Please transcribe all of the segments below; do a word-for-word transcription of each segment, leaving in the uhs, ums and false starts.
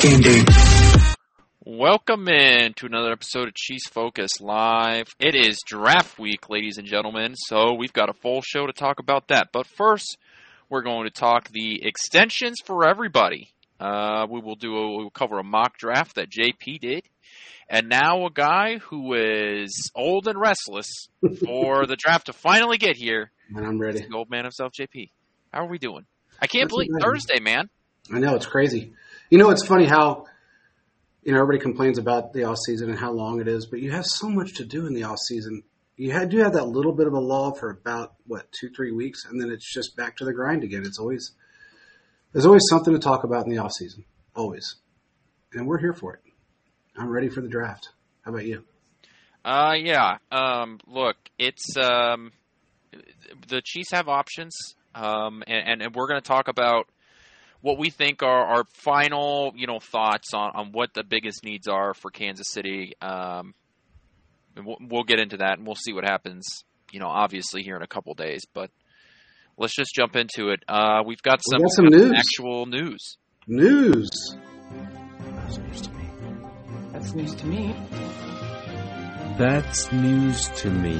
Indy. Welcome in to another episode of Chiefs Focus Live. It is draft week, ladies and gentlemen, so we've got a full show to talk about that. But first, we're going to talk the extensions for everybody. Uh, we will do a, we'll cover a mock draft that J P did, and now a guy who is old and restless for the draft to finally get here. And I'm ready. The old man himself, J P. How are we doing? I can't That's believe amazing. Thursday, man. I know, it's crazy. You know, it's funny how, you know, everybody complains about the off season and how long it is, but you have so much to do in the off season. You had, do have that little bit of a lull for about, what, two, three weeks, and then it's just back to the grind again. It's always, there's always something to talk about in the off season. Always. And we're here for it. I'm ready for the draft. How about you? Uh, yeah. Um, look, it's, um, the Chiefs have options, um, and, and we're going to talk about what we think are our final, you know, thoughts on, on what the biggest needs are for Kansas City. Um, and we'll, we'll get into that, and we'll see what happens, you know, obviously here in a couple days. But let's just jump into it. Uh, we've got some, we got some news. actual news. News. That's news to me. That's news to me. That's news to me.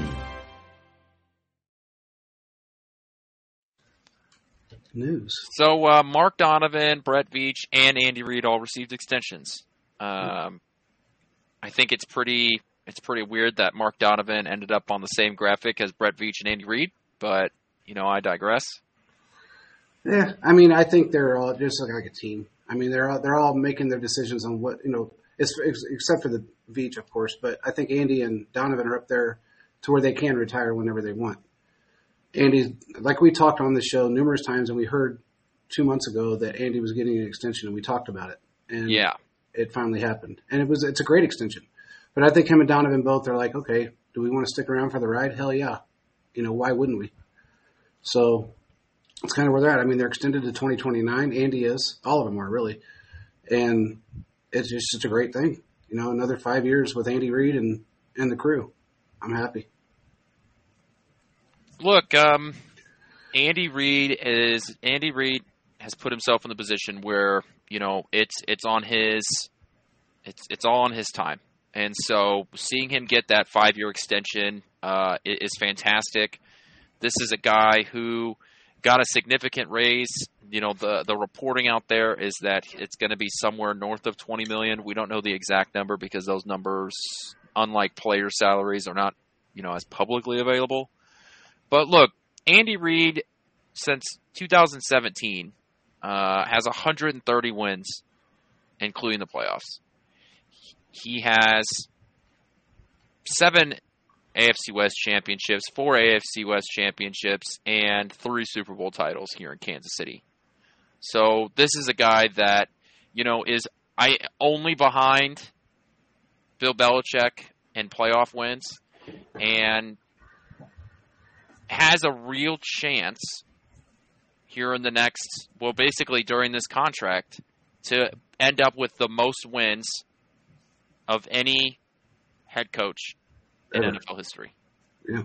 News. So uh, Mark Donovan, Brett Veach, and Andy Reid all received extensions. Um, I think it's pretty it's pretty weird that Mark Donovan ended up on the same graphic as Brett Veach and Andy Reid, but you know, I digress. Yeah, I mean, I think they're all just like a team. I mean, they're all, they're all making their decisions on what, you know, it's, except for the Veach, of course. But I think Andy and Donovan are up there to where they can retire whenever they want. Andy, like we talked on the show numerous times, and we heard two months ago that Andy was getting an extension, and we talked about it. And Yeah. it finally happened. And it was it's a great extension. But I think him and Donovan both are like, okay, do we want to stick around for the ride? Hell yeah. You know, why wouldn't we? So it's kind of where they're at. I mean, they're extended to twenty twenty-nine. Andy is. All of them are, really. And it's just such a great thing. You know, another five years with Andy Reid and, and the crew. I'm happy. Look, um, Andy Reid is Andy Reid has put himself in the position where, you know, it's it's on his it's it's all on his time. And so seeing him get that five-year extension uh, is fantastic. This is a guy who got a significant raise. You know, the, the reporting out there is that it's going to be somewhere north of twenty million dollars. We don't know the exact number because those numbers, unlike player salaries, are not, you know, as publicly available. But look, Andy Reid, since two thousand seventeen, uh, has one hundred thirty wins, including the playoffs. He has seven A F C West championships, four A F C West championships, and three Super Bowl titles here in Kansas City. So this is a guy that, you know, is I only behind Bill Belichick in playoff wins, and has a real chance here in the next, well, basically during this contract, to end up with the most wins of any head coach in Ever. N F L history. Yeah.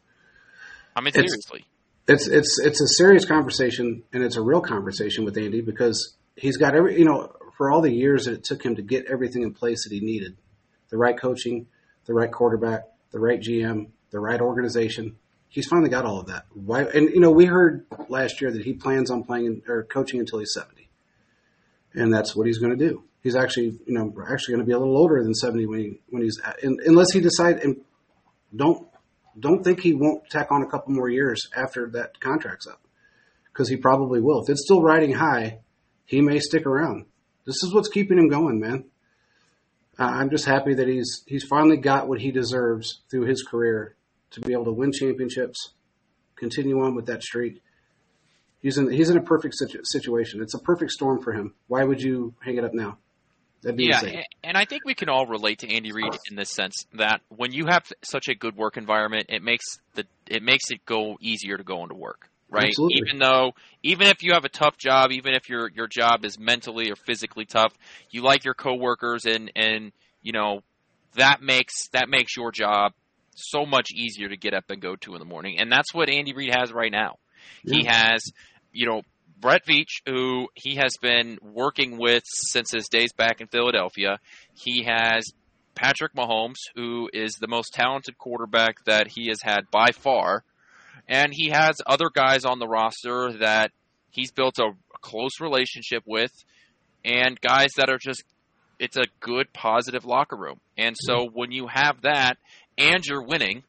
I mean, It's- seriously. It's it's it's a serious conversation, and it's a real conversation with Andy because he's got every, you know, for all the years that it took him to get everything in place that he needed, the right coaching, the right quarterback, the right G M, the right organization. He's finally got all of that. Why? And you know, we heard last year that he plans on playing or coaching until he's seventy, and that's what he's going to do. He's actually, you know, actually going to be a little older than seventy when he when he's in, unless he decides and don't. Don't think he won't tack on a couple more years after that contract's up, because he probably will. If it's still riding high, he may stick around. This is what's keeping him going, man. Uh, I'm just happy that he's he's finally got what he deserves through his career to be able to win championships, continue on with that streak. He's in he's in a perfect situ- situation. It's a perfect storm for him. Why would you hang it up now? That'd be Yeah, insane. a- and I think we can all relate to Andy Reid in this sense that when you have such a good work environment, it makes the it makes it go easier to go into work, right? Absolutely. Even though, even if you have a tough job, even if your your job is mentally or physically tough, you like your coworkers, and and you know that makes that makes your job so much easier to get up and go to in the morning, and that's what Andy Reid has right now. Yeah. He has, you know, Brett Veach, who he has been working with since his days back in Philadelphia. He has Patrick Mahomes, who is the most talented quarterback that he has had by far. And he has other guys on the roster that he's built a close relationship with, and guys that are just, it's a good, positive locker room. And so when you have that and you're winning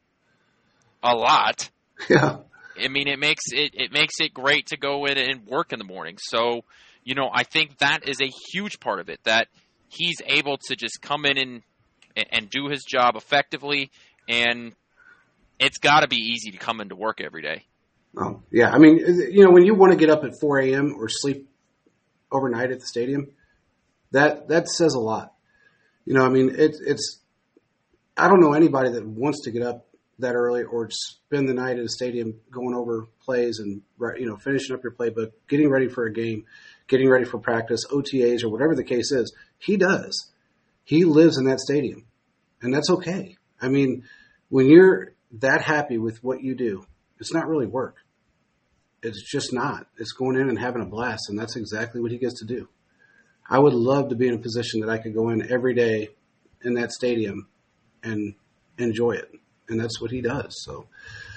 a lot, yeah. I mean, it makes it, it makes it great to go in and work in the morning. So, you know, I think that is a huge part of it, that he's able to just come in and, and do his job effectively, and it's got to be easy to come into work every day. Oh, yeah. I mean, you know, when you want to get up at four a.m. or sleep overnight at the stadium, that that says a lot. You know, I mean, it, it's – I don't know anybody that wants to get up that early or spend the night at a stadium going over plays and, you know, finishing up your playbook, getting ready for a game, getting ready for practice, O T As, or whatever the case is. He does. He lives in that stadium, and that's okay. I mean, when you're that happy with what you do, it's not really work. It's just not. It's going in and having a blast, and that's exactly what he gets to do. I would love to be in a position that I could go in every day in that stadium and enjoy it, and that's what he does. So,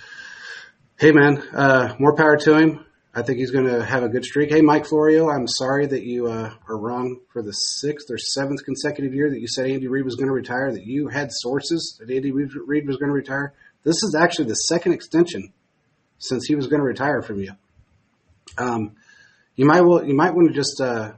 hey, man, uh, more power to him. I think he's going to have a good streak. Hey, Mike Florio, I'm sorry that you uh, are wrong for the sixth or seventh consecutive year that you said Andy Reid was going to retire, that you had sources that Andy Reid was going to retire. This is actually the second extension since he was going to retire from you. Um, you might well, you might want to just uh,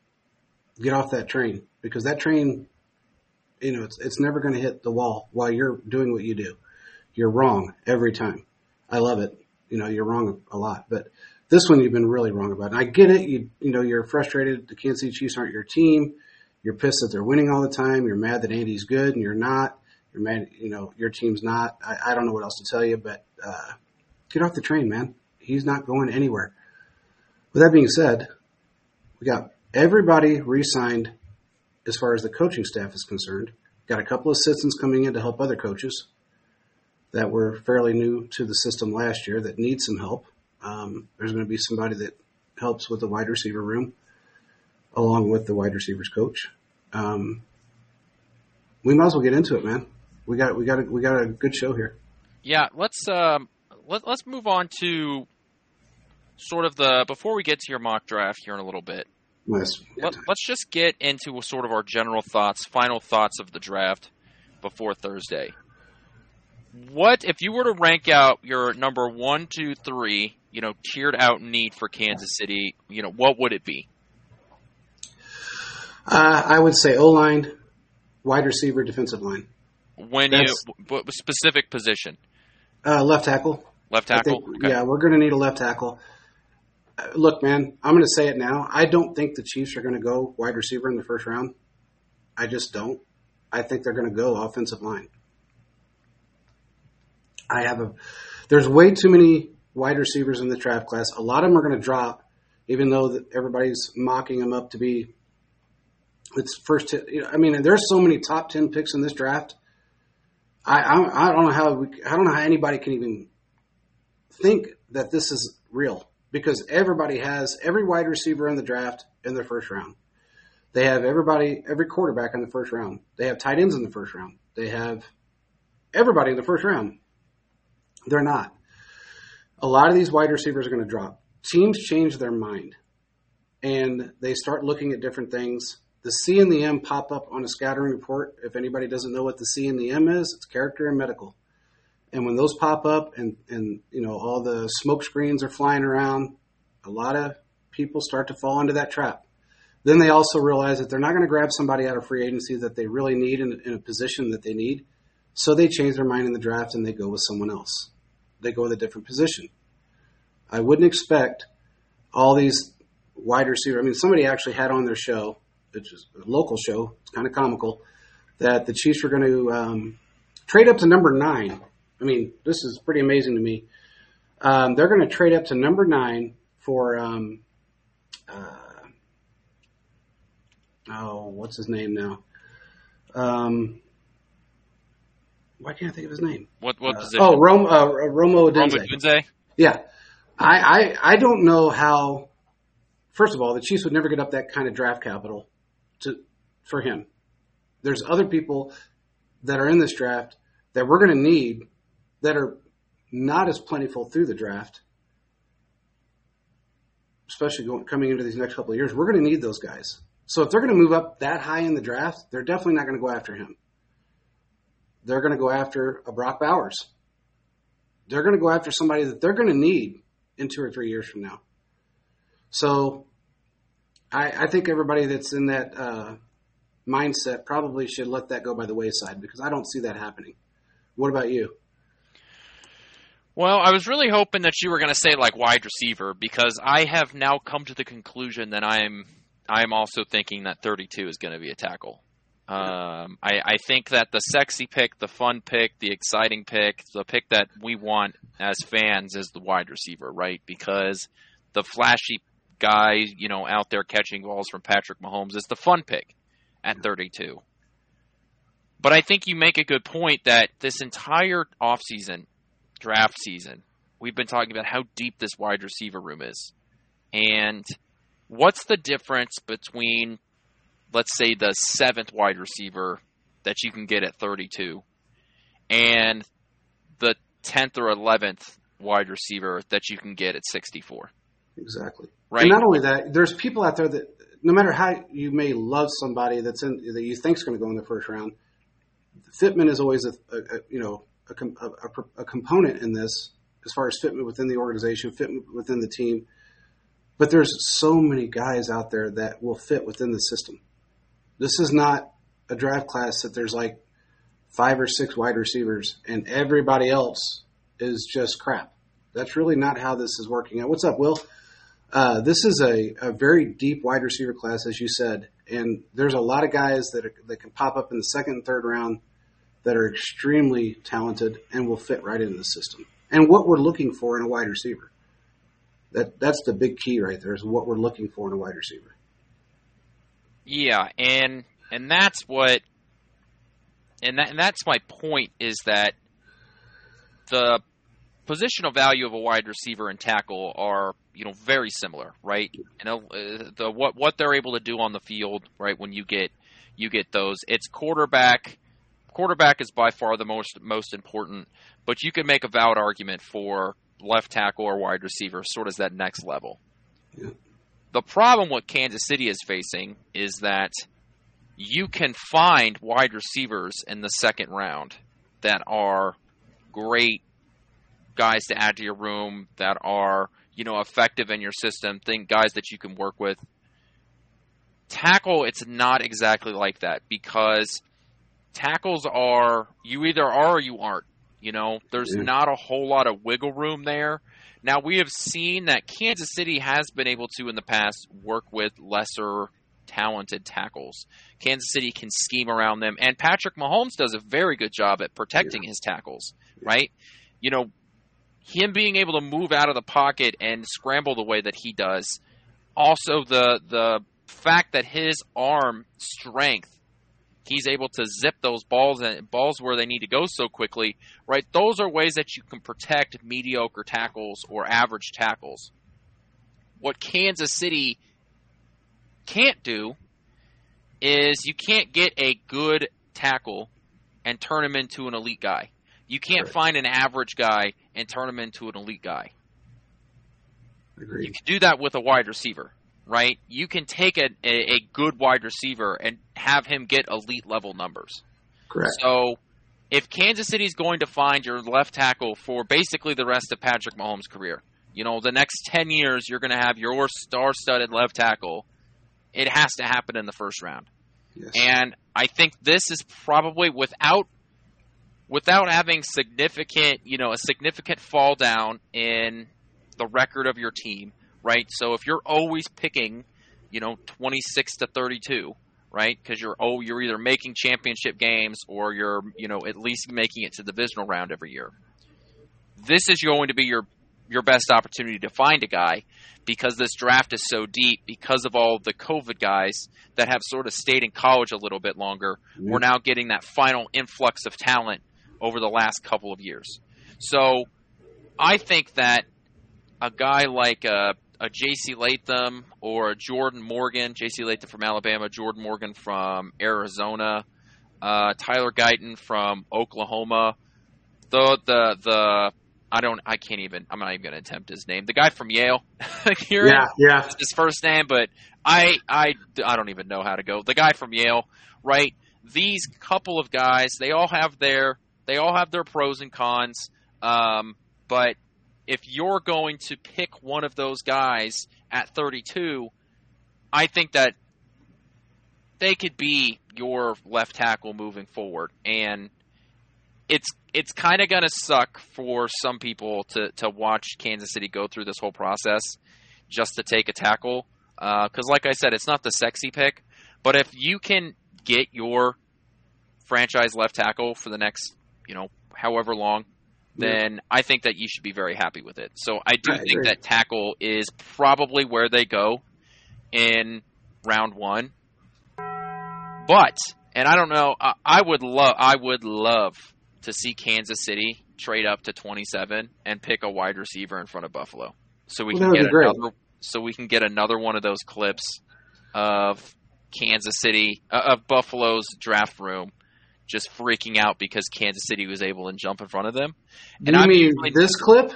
get off that train, because that train, you know, it's it's never going to hit the wall while you're doing what you do. You're wrong every time. I love it. You know, you're wrong a lot, but this one you've been really wrong about. And I get it. You you know, you're frustrated. The Kansas City Chiefs aren't your team. You're pissed that they're winning all the time. You're mad that Andy's good and you're not. You're mad, you know, your team's not. I, I don't know what else to tell you, but uh, get off the train, man. He's not going anywhere. With that being said, we got everybody re-signed as far as the coaching staff is concerned. Got a couple of citizens coming in to help other coaches that were fairly new to the system last year that need some help. Um, there's going to be somebody that helps with the wide receiver room along with the wide receivers coach. Um, we might as well get into it, man. We got we got a, we got a good show here. Yeah, let's um, let, let's move on to sort of the before we get to your mock draft here in a little bit. Nice. Let, let's just get into sort of our general thoughts, final thoughts of the draft before Thursday. What if you were to rank out your number one, two, three, you know, tiered out need for Kansas City? You know, what would it be? Uh, I would say O-line, wide receiver, defensive line. When That's, you what specific position? Uh, left tackle. Left tackle. Think, okay. Yeah, we're going to need a left tackle. Uh, look, man, I'm going to say it now. I don't think the Chiefs are going to go wide receiver in the first round. I just don't. I think they're going to go offensive line. I have a. There's way too many wide receivers in the draft class. A lot of them are going to drop, even though that everybody's mocking them up to be. It's first. T- you know, I mean, there's so many top ten picks in this draft. I, I, I don't know how we, I don't know how anybody can even think that this is real, because everybody has every wide receiver in the draft in their first round. They have everybody, every quarterback in the first round. They have tight ends in the first round. They have everybody in the first round. They're not. A lot of these wide receivers are going to drop. Teams change their mind, and they start looking at different things. The C and the M pop up on a scattering report. If anybody doesn't know what the C and the M is, it's character and medical. And when those pop up and, and you know, all the smoke screens are flying around, a lot of people start to fall into that trap. Then they also realize that they're not going to grab somebody out of free agency that they really need in, in a position that they need. So they change their mind in the draft and they go with someone else. They go with a different position. I wouldn't expect all these wide receivers. I mean, somebody actually had on their show, which is a local show, it's kind of comical, that the Chiefs were going to um, trade up to number nine. I mean, this is pretty amazing to me. Um, they're going to trade up to number nine for, um, uh, oh, what's his name now? Um, why can't I think of his name? What what uh, position? Oh, Rom, uh, Romo Odunze. Rome Odunze? Yeah. I, I, I don't know how first of all, the Chiefs would never get up that kind of draft capital to for him. There's other people that are in this draft that we're going to need that are not as plentiful through the draft, especially going, coming into these next couple of years. We're going to need those guys. So if they're going to move up that high in the draft, they're definitely not going to go after him. They're going to go after a Brock Bowers. They're going to go after somebody that they're going to need in two or three years from now. So I, I think everybody that's in that uh, mindset probably should let that go by the wayside, because I don't see that happening. What about you? Well, I was really hoping that you were going to say like wide receiver, because I have now come to the conclusion that I'm I'm also thinking that thirty-two is going to be a tackle. Um, I, I think that the sexy pick, the fun pick, the exciting pick, the pick that we want as fans is the wide receiver, right? Because the flashy guy, you know, out there catching balls from Patrick Mahomes is the fun pick at thirty-two. But I think you make a good point that this entire offseason, draft season, we've been talking about how deep this wide receiver room is. And what's the difference between, let's say, the seventh wide receiver that you can get at thirty-two and the tenth or eleventh wide receiver that you can get at sixty-four? Exactly. Right. And not only that, there's people out there that, no matter how you may love somebody that's in that you think is going to go in the first round, fitment is always a, a, a you know a, a, a component in this, as far as fitment within the organization, fitment within the team. But there's so many guys out there that will fit within the system. This is not a draft class that there's like five or six wide receivers and everybody else is just crap. That's really not how this is working out. What's up, Will? Uh, this is a, a very deep wide receiver class, as you said, and there's a lot of guys that are, that can pop up in the second and third round that are extremely talented and will fit right into the system. And what we're looking for in a wide receiver. That that's the big key right there, is what we're looking for in a wide receiver. Yeah, and and that's what and that and that's my point, is that the positional value of a wide receiver and tackle are, you know, very similar, right? You know, uh, the what what they're able to do on the field, right? When you get you get those, it's quarterback. Quarterback is by far the most most important, but you can make a valid argument for left tackle or wide receiver, sort of that next level. Yeah. The problem what Kansas City is facing is that you can find wide receivers in the second round that are great guys to add to your room, that are, you know, effective in your system, think guys that you can work with. Tackle, it's not exactly like that, because tackles are, you either are or you aren't. You know, there's yeah. not a whole lot of wiggle room there. Now, we have seen that Kansas City has been able to, in the past, work with lesser talented tackles. Kansas City can scheme around them, and Patrick Mahomes does a very good job at protecting yeah. his tackles, right? You know, him being able to move out of the pocket and scramble the way that he does. Also, the the fact that his arm strength, he's able to zip those balls and balls where they need to go so quickly, right? Those are ways that you can protect mediocre tackles or average tackles. What Kansas City can't do is you can't get a good tackle and turn him into an elite guy. You can't right. find an average guy and turn him into an elite guy. Agreed. You can do that with a wide receiver. Right? You can take a, a, a good wide receiver and have him get elite level numbers. Correct. So if Kansas City is going to find your left tackle for basically the rest of Patrick Mahomes' career, you know, the next ten years you're going to have your star-studded left tackle, it has to happen in the first round. Yes. And I think this is probably, without without having significant, you know, a significant fall down in the record of your team, right? So if you're always picking, you know, twenty-six to thirty-two, right? Because you're oh, you're either making championship games or you're, you know, at least making it to the divisional round every year. This is going to be your your best opportunity to find a guy, because this draft is so deep, because of all the COVID guys that have sort of stayed in college a little bit longer. Mm-hmm. We're now getting that final influx of talent over the last couple of years. So I think that a guy like a a J C Latham or a Jordan Morgan, J C Latham from Alabama, Jordan Morgan from Arizona, uh, Tyler Guyton from Oklahoma, the the the I don't I can't even I'm not even going to attempt his name. The guy from Yale, yeah, yeah, it's his first name, but I I I don't even know how to go. The guy from Yale, right? These couple of guys, they all have their they all have their pros and cons, um, but if you're going to pick one of those guys at thirty-two, I think that they could be your left tackle moving forward. And it's it's kind of going to suck for some people to, to watch Kansas City go through this whole process just to take a tackle. Because, uh, like I said, it's not the sexy pick. But if you can get your franchise left tackle for the next, you know, however long, then I think that you should be very happy with it. So I do I think agree. that tackle is probably where they go in round one. But, and I don't know, I, I would love, I would love to see Kansas City trade up to twenty-seven and pick a wide receiver in front of Buffalo, so we well, can get another, so we can get another one of those clips of Kansas City, uh, of Buffalo's draft room, just freaking out because Kansas City was able to jump in front of them. And you I mean usually, this clip?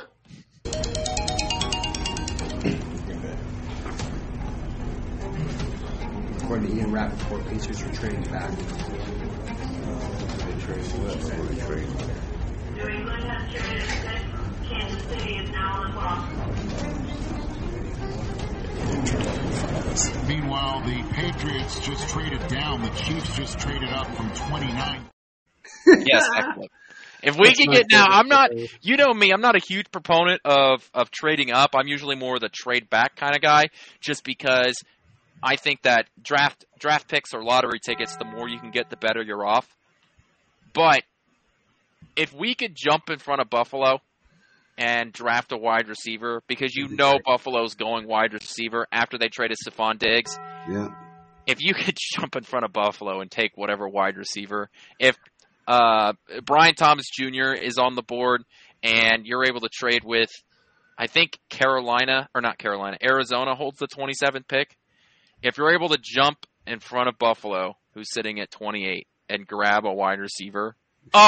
According to Ian Rappaport, Pacers are trading back. They trade left. They trade. New England has traded six. Kansas City is now on the clock. Meanwhile, the Patriots just traded down. The Chiefs just traded up from twenty-nine. Yes, excellent. If we That's can get now, I'm not, you know me, I'm not a huge proponent of, of trading up. I'm usually more the trade back kind of guy, just because I think that draft draft picks or lottery tickets, the more you can get, the better you're off. But if we could jump in front of Buffalo and draft a wide receiver, because you know Buffalo's going wide receiver after they traded Stephon Diggs. Yeah. If you could jump in front of Buffalo and take whatever wide receiver, if uh, Brian Thomas Junior is on the board and you're able to trade with, I think Carolina, or not Carolina, Arizona holds the twenty-seventh pick. If you're able to jump in front of Buffalo, who's sitting at twenty-eight, and grab a wide receiver, oh,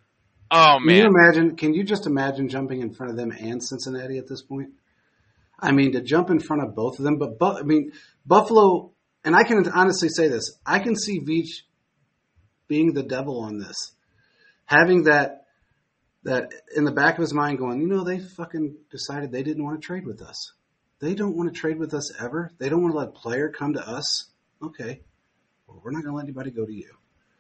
oh man! Can you imagine? Can you just imagine jumping in front of them and Cincinnati at this point? I mean, to jump in front of both of them, but, but I mean, Buffalo, and I can honestly say this: I can see Veach being the devil on this, having that that in the back of his mind, going, you know, they fucking decided they didn't want to trade with us. They don't want to trade with us ever. They don't want to let a player come to us. Okay, well, we're not going to let anybody go to you.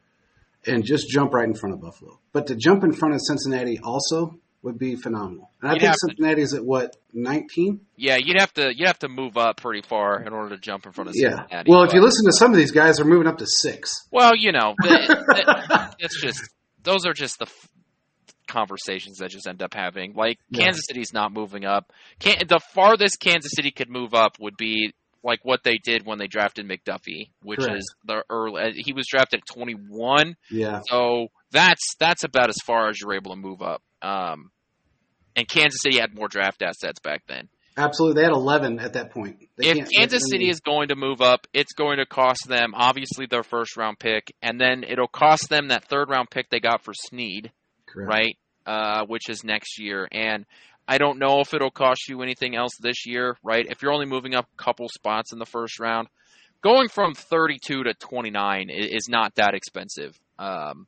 And just jump right in front of Buffalo. But to jump in front of Cincinnati also would be phenomenal. And I you'd think Cincinnati's to, at what, nineteen? Yeah, you'd have to you'd have to move up pretty far in order to jump in front of yeah. Cincinnati. Well, if you listen to some of these guys, they're moving up to six. Well, you know, it, it's just those are just the f- conversations that just end up having. Like yeah. Kansas City's not moving up. Can, the farthest Kansas City could move up would be like what they did when they drafted McDuffie, which Correct. is the early. He was drafted at twenty-one. Yeah. So that's that's about as far as you're able to move up. Um, and Kansas City had more draft assets back then. Absolutely, they had eleven at that point. They if Kansas City is going to move up, it's going to cost them obviously their first round pick, and then it'll cost them that third round pick they got for Snead, Correct. right? Uh, which is next year, and I don't know if it'll cost you anything else this year, right? If you're only moving up a couple spots in the first round, going from thirty-two to twenty-nine is not that expensive. Um,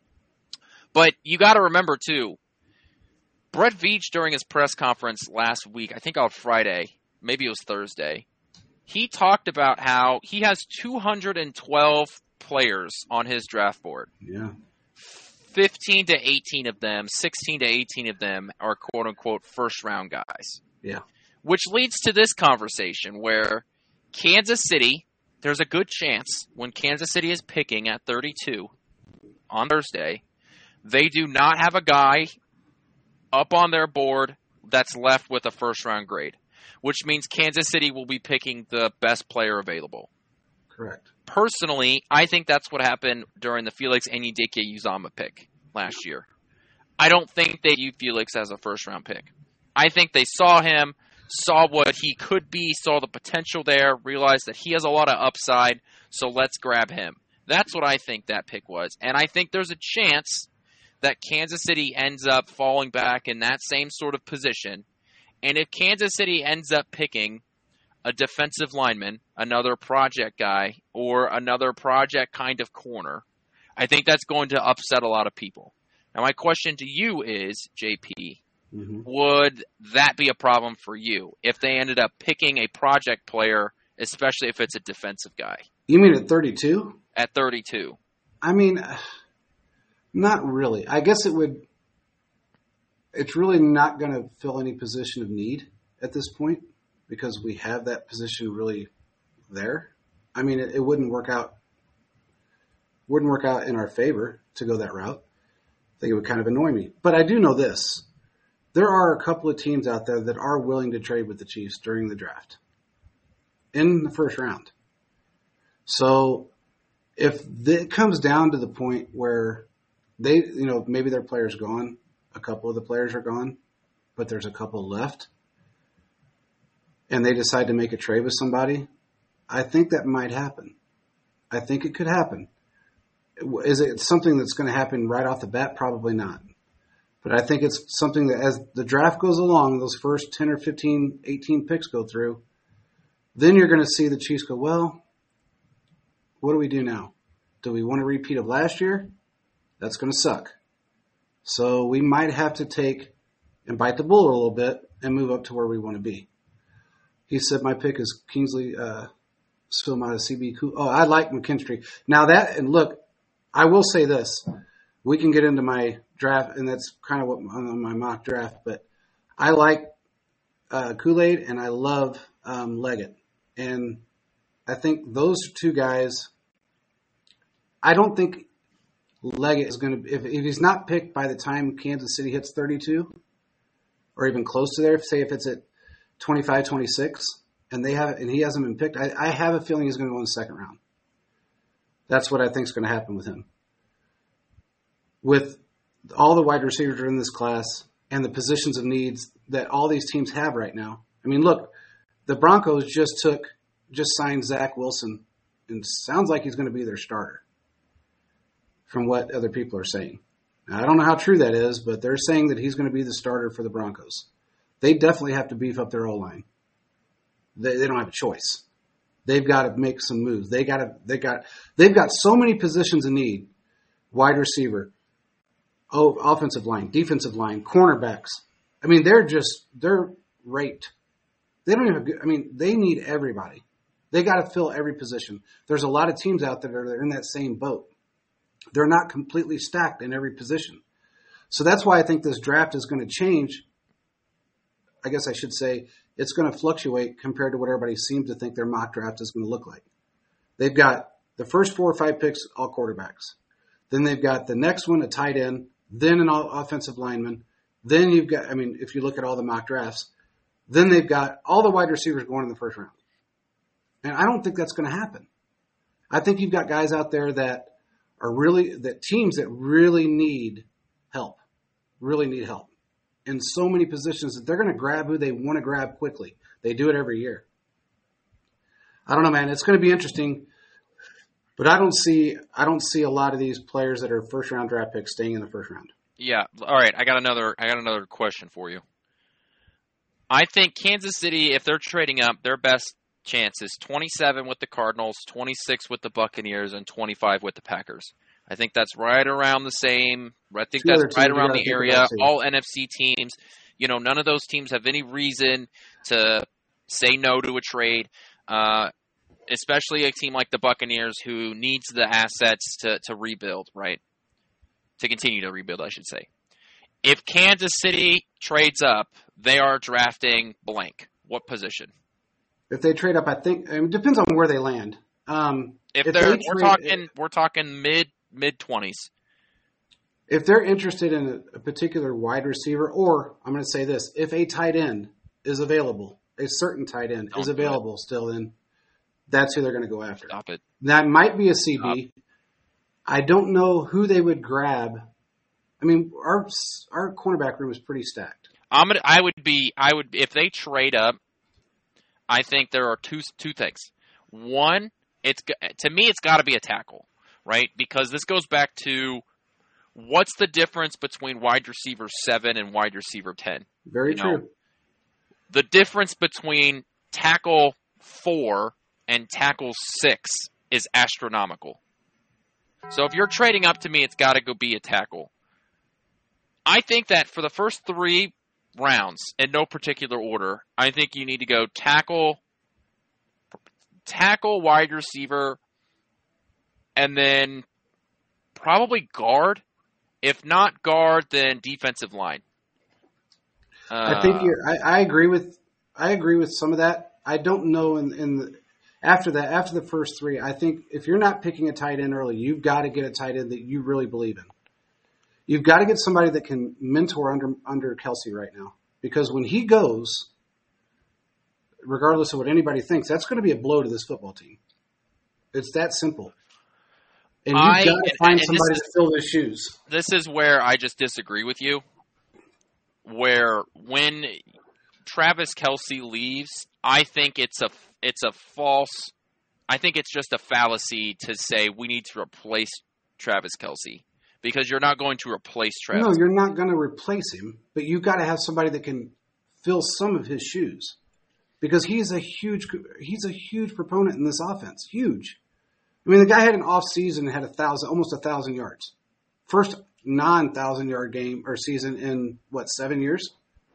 but you got to remember, too, Brett Veach during his press conference last week, I think on Friday, maybe it was Thursday, he talked about how he has two hundred twelve players on his draft board. Yeah. fifteen to eighteen of them, sixteen to eighteen of them are quote-unquote first-round guys. Yeah. Which leads to this conversation where Kansas City, there's a good chance when Kansas City is picking at thirty-two on Thursday, they do not have a guy up on their board that's left with a first-round grade, which means Kansas City will be picking the best player available. Correct. Personally, I think that's what happened during the Felix Anudike-Uzomah pick last year. I don't think they viewed Felix as a first-round pick. I think they saw him, saw what he could be, saw the potential there, realized that he has a lot of upside, so let's grab him. That's what I think that pick was. And I think there's a chance that Kansas City ends up falling back in that same sort of position. And if Kansas City ends up picking a defensive lineman, another project guy, or another project kind of corner, I think that's going to upset a lot of people. Now, my question to you is, J P, mm-hmm. would that be a problem for you if they ended up picking a project player, especially if it's a defensive guy? You mean at thirty-two? At thirty-two. I mean, not really. I guess it would – it's really not going to fill any position of need at this point because we have that position really there. I mean, it, it wouldn't work out wouldn't work out in our favor to go that route. I think it would kind of annoy me. But I do know this. There are a couple of teams out there that are willing to trade with the Chiefs during the draft in the first round. So if it comes down to the point where they, you know, maybe their player's gone, a couple of the players are gone, but there's a couple left, and they decide to make a trade with somebody, I think that might happen. I think it could happen. Is it something that's going to happen right off the bat? Probably not. But I think it's something that as the draft goes along, those first ten or fifteen, eighteen picks go through, then you're going to see the Chiefs go, well, what do we do now? Do we want a repeat of last year? That's going to suck. So we might have to take and bite the bullet a little bit and move up to where we want to be. He said my pick is Kingsley uh, Suamata, C B. Oh, I like McKinstry. Now that, and look, I will say this. We can get into my draft, and that's kind of what on my mock draft, but I like uh, Kool-Aid and I love um, Leggett. And I think those two guys, I don't think Leggett is going to, if, if he's not picked by the time Kansas City hits thirty-two, or even close to there, say if it's at twenty-five, twenty-six, and they have, and he hasn't been picked, I, I have a feeling he's going to go in the second round. That's what I think is going to happen with him. With all the wide receivers are in this class and the positions of needs that all these teams have right now. I mean, look, the Broncos just took, just signed Zach Wilson, and sounds like he's going to be their starter from what other people are saying. Now, I don't know how true that is, but they're saying that he's going to be the starter for the Broncos. They definitely have to beef up their O-line. They, they don't have a choice. They've got to make some moves. They got to, they got, they've got so many positions in need. Wide receiver, oh, offensive line, defensive line, cornerbacks. I mean, they're just, they're raped. They don't even, I mean, they need everybody. They got to fill every position. There's a lot of teams out there that are in that same boat. They're not completely stacked in every position. So that's why I think this draft is going to change. I guess I should say it's going to fluctuate compared to what everybody seems to think their mock draft is going to look like. They've got the first four or five picks, all quarterbacks. Then they've got the next one, a tight end, then an offensive lineman. Then you've got, I mean, if you look at all the mock drafts, then they've got all the wide receivers going in the first round. And I don't think that's going to happen. I think you've got guys out there that are really, that teams that really need help, really need help in so many positions that they're going to grab who they want to grab quickly. They do it every year. I don't know, man. It's going to be interesting, but I don't see, I don't see a lot of these players that are first round draft picks staying in the first round. Yeah. All right. I got another, I got another question for you. I think Kansas City, if they're trading up, their best chance is twenty-seven with the Cardinals, twenty-six with the Buccaneers, and twenty-five with the Packers. I think that's right around the same. I think Two that's right teams, around the area. All it. N F C teams. You know, none of those teams have any reason to say no to a trade, uh, especially a team like the Buccaneers who needs the assets to, to rebuild, right? To continue to rebuild, I should say. If Kansas City trades up, they are drafting blank. What position? If they trade up, I think it depends on where they land. Um, if, if they're, they we're trade, talking, we're talking mid mid twenties. If they're interested in a, a particular wide receiver, or I'm going to say this, if a tight end is available, a certain tight end Don't is available still, then that's who they're going to go after. Stop it. That might be a C Stop. B. I don't know who they would grab. I mean, our our cornerback room is pretty stacked. I'm gonna. I would be. I would if they trade up. I think there are two two things. One, it's to me, it's got to be a tackle, right? Because this goes back to what's the difference between wide receiver seven and wide receiver ten? Very you true. know, the difference between tackle four and tackle six is astronomical. So if you're trading up to me, it's got to go be a tackle. I think that for the first three rounds, in no particular order, I think you need to go tackle, tackle, wide receiver, and then probably guard. If not guard, then defensive line. Uh, I think you're, I, I agree with I agree with some of that. I don't know in, in the after that after the first three. I think if you're not picking a tight end early, you've got to get a tight end that you really believe in. You've got to get somebody that can mentor under under Kelsey right now, because when he goes, regardless of what anybody thinks, that's going to be a blow to this football team. It's that simple. And you've I, got to and, find and somebody is, to fill those shoes. This is where I just disagree with you. Where when Travis Kelsey leaves, I think it's a it's a false. I think it's just a fallacy to say we need to replace Travis Kelsey, because you're not going to replace Travis. No, you're not going to replace him, but you've got to have somebody that can fill some of his shoes, because he's a huge he's a huge proponent in this offense. Huge. I mean, the guy had an off season and had a thousand, almost a thousand yards. First non-thousand yard game or season in what, seven years?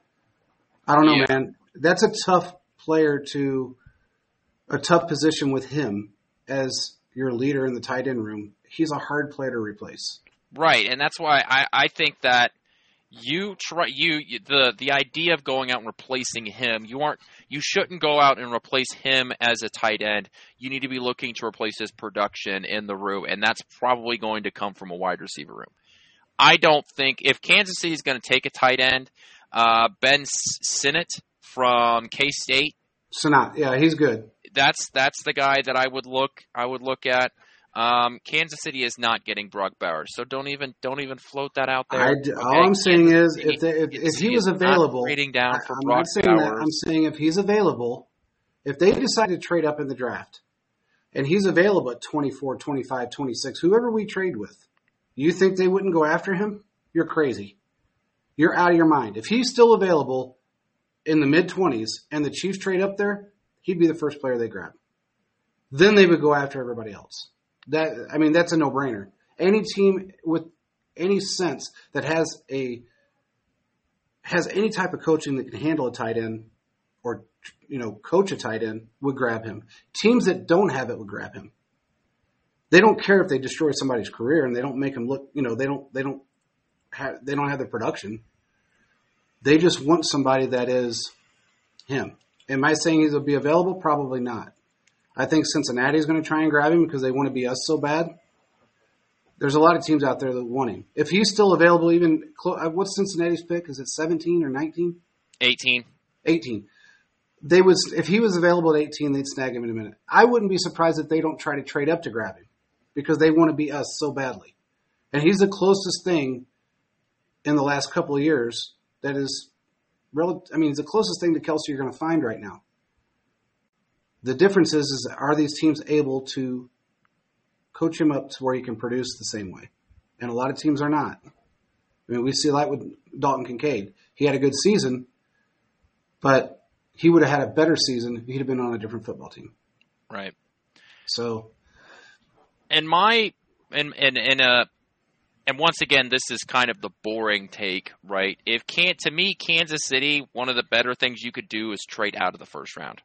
I don't know, yeah. man. That's a tough player to a tough position with him as your leader in the tight end room. He's a hard player to replace. Right, and that's why I, I think that you try you the the idea of going out and replacing him, you aren't you shouldn't go out and replace him as a tight end. You need to be looking to replace his production in the room, and that's probably going to come from a wide receiver room. I don't think if Kansas City is going to take a tight end, uh, Ben Sinnott from K-State. Sinnott, yeah, he's good. That's that's the guy that I would look I would look at. Um, Kansas City is not getting Brock Bowers, so don't even don't even float that out there. I, okay? All I'm saying Kansas is, City, if, they, if, Kansas if City he was is available, not trading down I, for I'm Brock not saying Bowers. that. I'm saying if he's available, if they decide to trade up in the draft, and he's available at twenty-four, twenty-five, twenty-six, whoever we trade with, you think they wouldn't go after him? You're crazy. You're out of your mind. If he's still available in the mid-twenties and the Chiefs trade up there, he'd be the first player they grab. Then they would go after everybody else. That I mean, that's a no-brainer. Any team with any sense that has a has any type of coaching that can handle a tight end or, you know, coach a tight end would grab him. Teams that don't have it would grab him. They don't care if they destroy somebody's career and they don't make them look, you know, they don't they don't have they don't have the production. They just want somebody that is him. Am I saying he'll be available? Probably not. I think Cincinnati is going to try and grab him because they want to be us so bad. There's a lot of teams out there that want him. If he's still available, even clo- what's Cincinnati's pick? Is it seventeen or nineteen? eighteen. eighteen. They was if he was available at eighteen, they'd snag him in a minute. I wouldn't be surprised if they don't try to trade up to grab him because they want to be us so badly. And he's the closest thing in the last couple of years that is, rel- I mean, he's the closest thing to Kelsey you're going to find right now. The difference is, is are these teams able to coach him up to where he can produce the same way? And a lot of teams are not. I mean, we see that with Dalton Kincaid. He had a good season, but he would have had a better season if he'd have been on a different football team. Right. So, and my and and and uh and once again, this is kind of the boring take, right? If can to me, Kansas City, one of the better things you could do is trade out of the first round.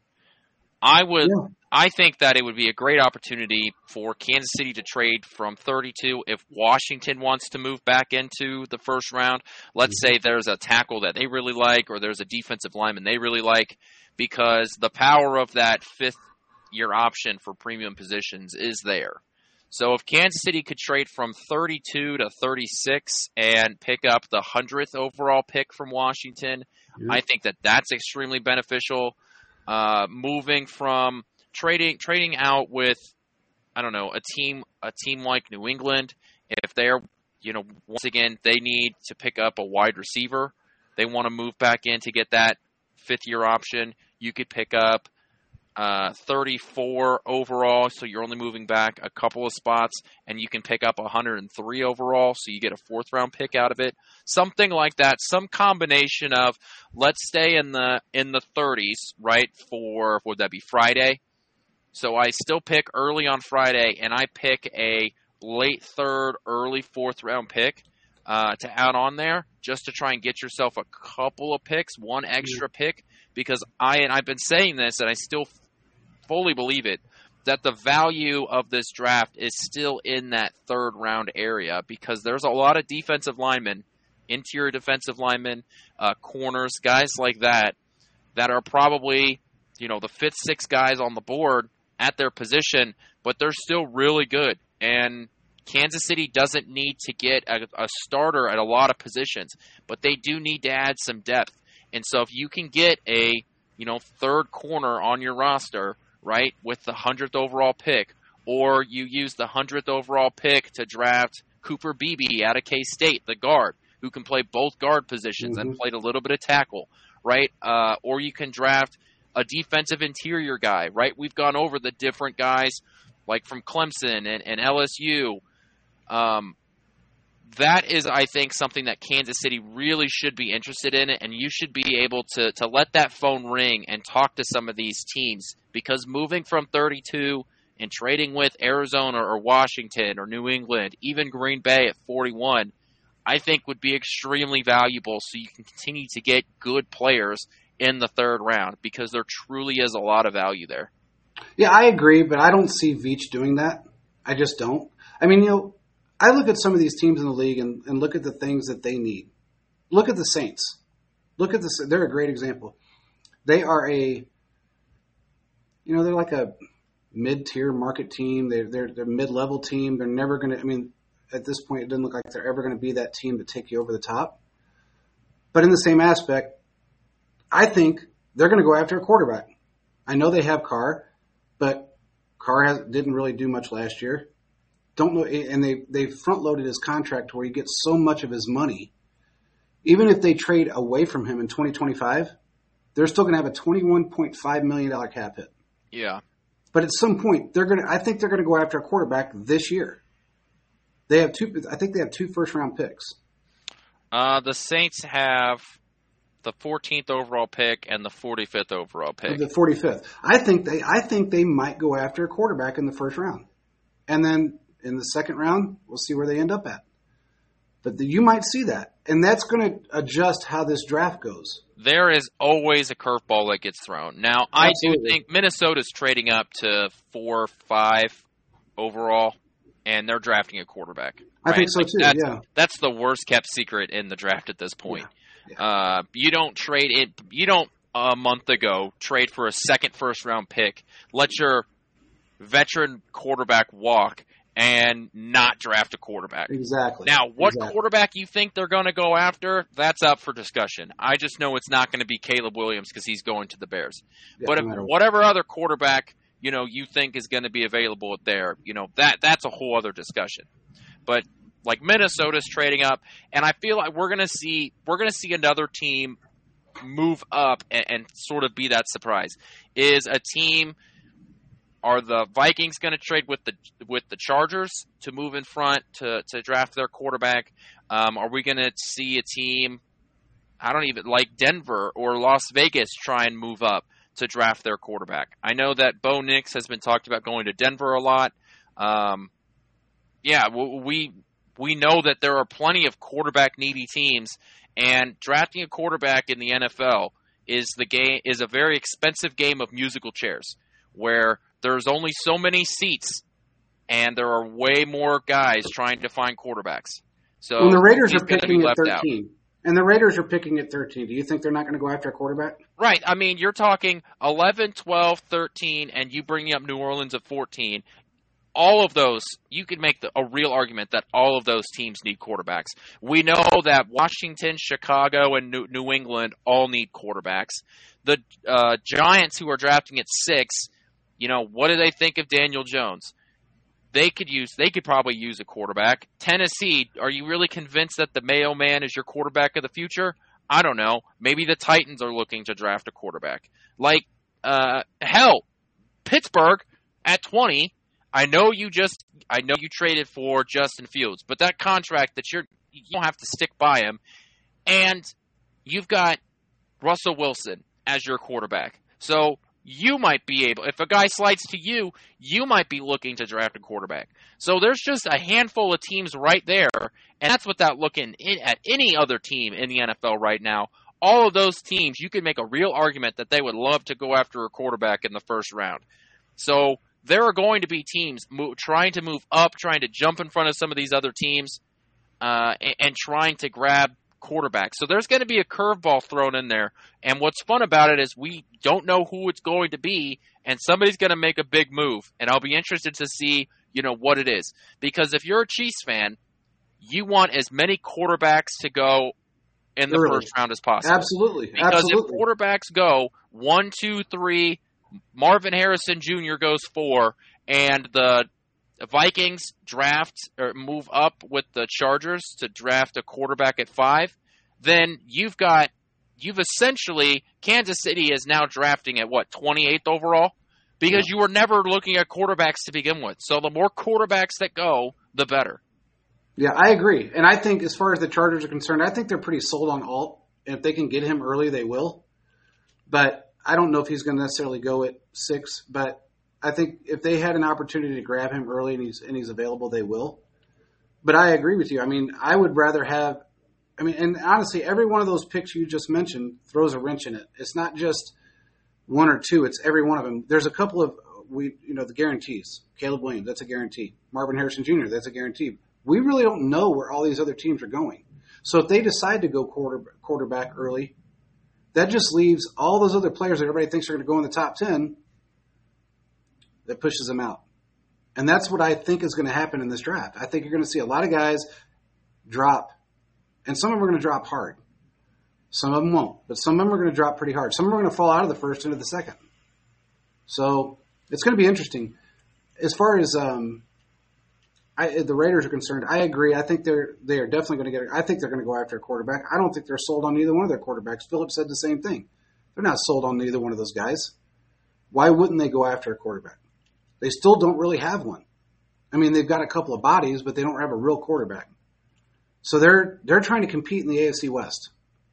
I would. yeah. I think that it would be a great opportunity for Kansas City to trade from thirty-two if Washington wants to move back into the first round. Let's say there's a tackle that they really like or there's a defensive lineman they really like, because the power of that fifth-year option for premium positions is there. So if Kansas City could trade from thirty-two to thirty-six and pick up the hundredth overall pick from Washington, Yeah. I think that that's extremely beneficial. Uh, moving from trading trading out with, I don't know, a team a team like New England, if they're, you know, once again they need to pick up a wide receiver, they want to move back in to get that fifth-year option, you could pick up uh, thirty-four overall, so you're only moving back a couple of spots, and you can pick up one hundred three overall, so you get a fourth-round pick out of it. Something like that, some combination of let's stay in the in the thirties, right, for, would that be Friday? So I still pick early on Friday, and I pick a late third, early fourth-round pick uh, to add on there just to try and get yourself a couple of picks, one extra pick, because I, and I've been saying this, and I still fully believe it, that the value of this draft is still in that third round area because there's a lot of defensive linemen, interior defensive linemen, uh, corners, guys like that, that are probably, you know, the fifth, sixth guys on the board at their position, but they're still really good. And Kansas City doesn't need to get a, a starter at a lot of positions, but they do need to add some depth. And so if you can get a, you know, third corner on your roster, right, with the hundredth overall pick, or you use the hundredth overall pick to draft Cooper Beebe out of K-State, the guard, who can play both guard positions mm-hmm. and played a little bit of tackle, right? Uh, or you can draft a defensive interior guy, right? We've gone over the different guys like from Clemson and, and L S U. Um, that is, I think, something that Kansas City really should be interested in, and you should be able to, to let that phone ring and talk to some of these teams, because moving from thirty-two and trading with Arizona or Washington or New England, even Green Bay at forty-one, I think would be extremely valuable so you can continue to get good players in the third round, because there truly is a lot of value there. Yeah, I agree, but I don't see Veach doing that. I just don't. I mean, you know, I look at some of these teams in the league and, and look at the things that they need. Look at the Saints. Look at the, they're a great example. They are a, you know, they're like a mid-tier market team. They're, they're, they're a mid-level team. They're never going to, I mean, at this point, it doesn't look like they're ever going to be that team to take you over the top. But in the same aspect, I think they're going to go after a quarterback. I know they have Carr, but Carr has, didn't really do much last year. Don't know, and they they front loaded his contract where he gets so much of his money. Even if they trade away from him in twenty twenty-five, they're still going to have a twenty-one point five million dollars cap hit. Yeah, but at some point they're going to. I think they're going to go after a quarterback this year. They have two. I think they have two first round picks. Uh, the Saints have the fourteenth overall pick and the forty-fifth overall pick. The forty-fifth. I think they. I think they might go after a quarterback in the first round, and then in the second round, we'll see where they end up at. But the, you might see that, and that's going to adjust how this draft goes. There is always a curveball that gets thrown. Now, Absolutely. I do think Minnesota's trading up to four, five overall, and they're drafting a quarterback. I right? think so like too. That's, yeah, that's the worst kept secret in the draft at this point. Yeah. Yeah. Uh, you don't trade it. You don't a month ago trade for a second first round pick. Let your veteran quarterback walk and not draft a quarterback. Exactly. Now, what exactly. quarterback you think they're going to go after, that's up for discussion. I just know it's not going to be Caleb Williams because he's going to the Bears. Yeah, but no if whatever other quarterback, you know, you think is going to be available there, you know, that that's a whole other discussion. But like Minnesota's trading up, and I feel like we're going to see we're going to see another team move up and, and sort of be that surprise. Is a team Are the Vikings going to trade with the with the Chargers to move in front to, to draft their quarterback? Um, are we going to see a team, I don't even, like Denver or Las Vegas try and move up to draft their quarterback? I know that Bo Nix has been talked about going to Denver a lot. Um, yeah, we we know that there are plenty of quarterback needy teams, and drafting a quarterback in the N F L is the game is a very expensive game of musical chairs, where there's only so many seats, and there are way more guys trying to find quarterbacks. So when the Raiders he's are gonna picking be at left thirteen, out. and the Raiders are picking at thirteen, do you think they're not going to go after a quarterback? Right. I mean, you're talking eleven, twelve, thirteen, and you bring up New Orleans at fourteen. All of those, you could make the, a real argument that all of those teams need quarterbacks. We know that Washington, Chicago, and New, New England all need quarterbacks. The uh, Giants, who are drafting at six, you know, what do they think of Daniel Jones? They could use. They could probably use a quarterback. Tennessee, are you really convinced that the Mayo Man is your quarterback of the future? I don't know. Maybe the Titans are looking to draft a quarterback. Like, uh, hell, Pittsburgh at twenty. I know you just, I know you traded for Justin Fields, but that contract that you're, you don't have to stick by him, and you've got Russell Wilson as your quarterback. So you might be able, if a guy slides to you, you might be looking to draft a quarterback. So there's just a handful of teams right there, and that's without looking in, at any other team in the N F L right now. All of those teams, you could make a real argument that they would love to go after a quarterback in the first round. So there are going to be teams move, trying to move up, trying to jump in front of some of these other teams, uh, and, and trying to grab quarterback. So there's going to be a curveball thrown in there. And what's fun about it is we don't know who it's going to be, and somebody's going to make a big move. And I'll be interested to see, you know, what it is. Because if you're a Chiefs fan, you want as many quarterbacks to go in the Early. first round as possible. Absolutely. Because Absolutely. if quarterbacks go one, two, three, Marvin Harrison Junior goes four, and the Vikings draft or move up with the Chargers to draft a quarterback at five, then you've got you've essentially Kansas City is now drafting at what, twenty-eighth overall? Because yeah. you were never looking at quarterbacks to begin with. So the more quarterbacks that go, the better. Yeah, I agree. And I think as far as the Chargers are concerned, I think they're pretty sold on Alt. And if they can get him early, they will. But I don't know if he's going to necessarily go at six. But I think if they had an opportunity to grab him early and he's and he's available, they will. But I agree with you. I mean, I would rather have – I mean, and honestly, every one of those picks you just mentioned throws a wrench in it. It's not just one or two. It's every one of them. There's a couple of – we you know, the guarantees. Caleb Williams, that's a guarantee. Marvin Harrison Junior, that's a guarantee. We really don't know where all these other teams are going. So if they decide to go quarter, quarterback early, that just leaves all those other players that everybody thinks are going to go in the top ten, that pushes them out. And that's what I think is going to happen in this draft. I think you're going to see a lot of guys drop, and some of them are going to drop hard. Some of them won't, but some of them are going to drop pretty hard. Some of them are going to fall out of the first into the second. So it's going to be interesting. As far as um, I, the Raiders are concerned, I agree. I think they're they are definitely going to get. I think they're going to go after a quarterback. I don't think they're sold on either one of their quarterbacks. Philip said the same thing. They're not sold on either one of those guys. Why wouldn't they go after a quarterback? They still don't really have one. I mean, they've got a couple of bodies, but they don't have a real quarterback. So they're they're trying to compete in the A F C West.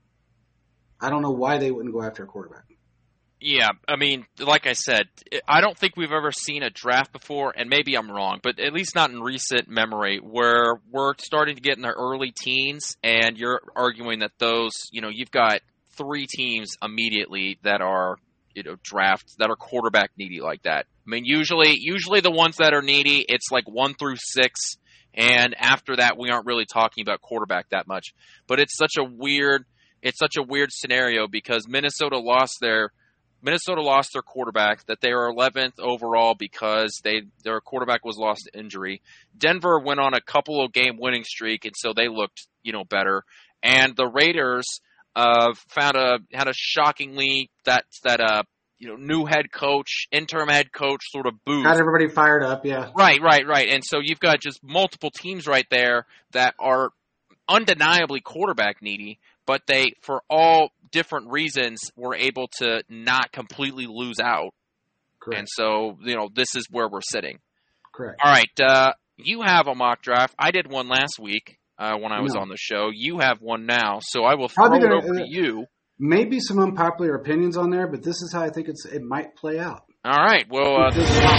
I don't know why they wouldn't go after a quarterback. Yeah, I mean, like I said, I don't think we've ever seen a draft before, and maybe I'm wrong, but at least not in recent memory, where we're starting to get in the early teens, and you're arguing that those, you know, you've got three teams immediately that are, you know, drafts that are quarterback needy like that. I mean, usually, usually the ones that are needy, it's like one through six, and after that, we aren't really talking about quarterback that much. But it's such a weird, it's such a weird scenario because Minnesota lost their Minnesota lost their quarterback, that they are eleventh overall because they their quarterback was lost to injury. Denver went on a couple of game winning streak, and so they looked, you know, better. And the Raiders uh, found a had a shockingly that that uh you know new head coach, interim head coach sort of boost. Got everybody fired up, yeah. Right, right, right. And so you've got just multiple teams right there that are undeniably quarterback needy, but they, for all different reasons, were able to not completely lose out. Correct. And so, you know, this is where we're sitting. Correct. All right. Uh, you have a mock draft. I did one last week uh, when I was no. on the show. You have one now, so I will throw Probably it gonna, over uh, to you. Maybe some unpopular opinions on there, but this is how I think it's it might play out. All right. Well, uh,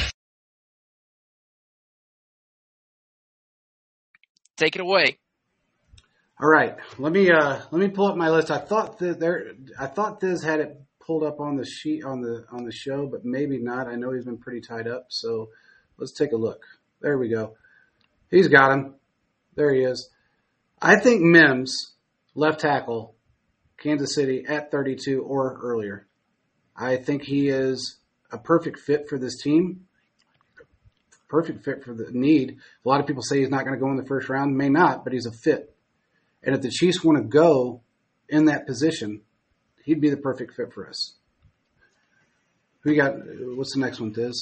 take it away. All right, let me uh, let me pull up my list. I thought that there, I thought Thiz had it pulled up on the sheet on the on the show, but maybe not. I know he's been pretty tied up, so let's take a look. There we go. He's got him. There he is. I think Mims, left tackle, Kansas City at thirty-two or earlier. I think he is a perfect fit for this team. Perfect fit for the need. A lot of people say he's not going to go in the first round. May not, but he's a fit. And if the Chiefs want to go in that position, he'd be the perfect fit for us. Who you got? What's the next one, Tiz?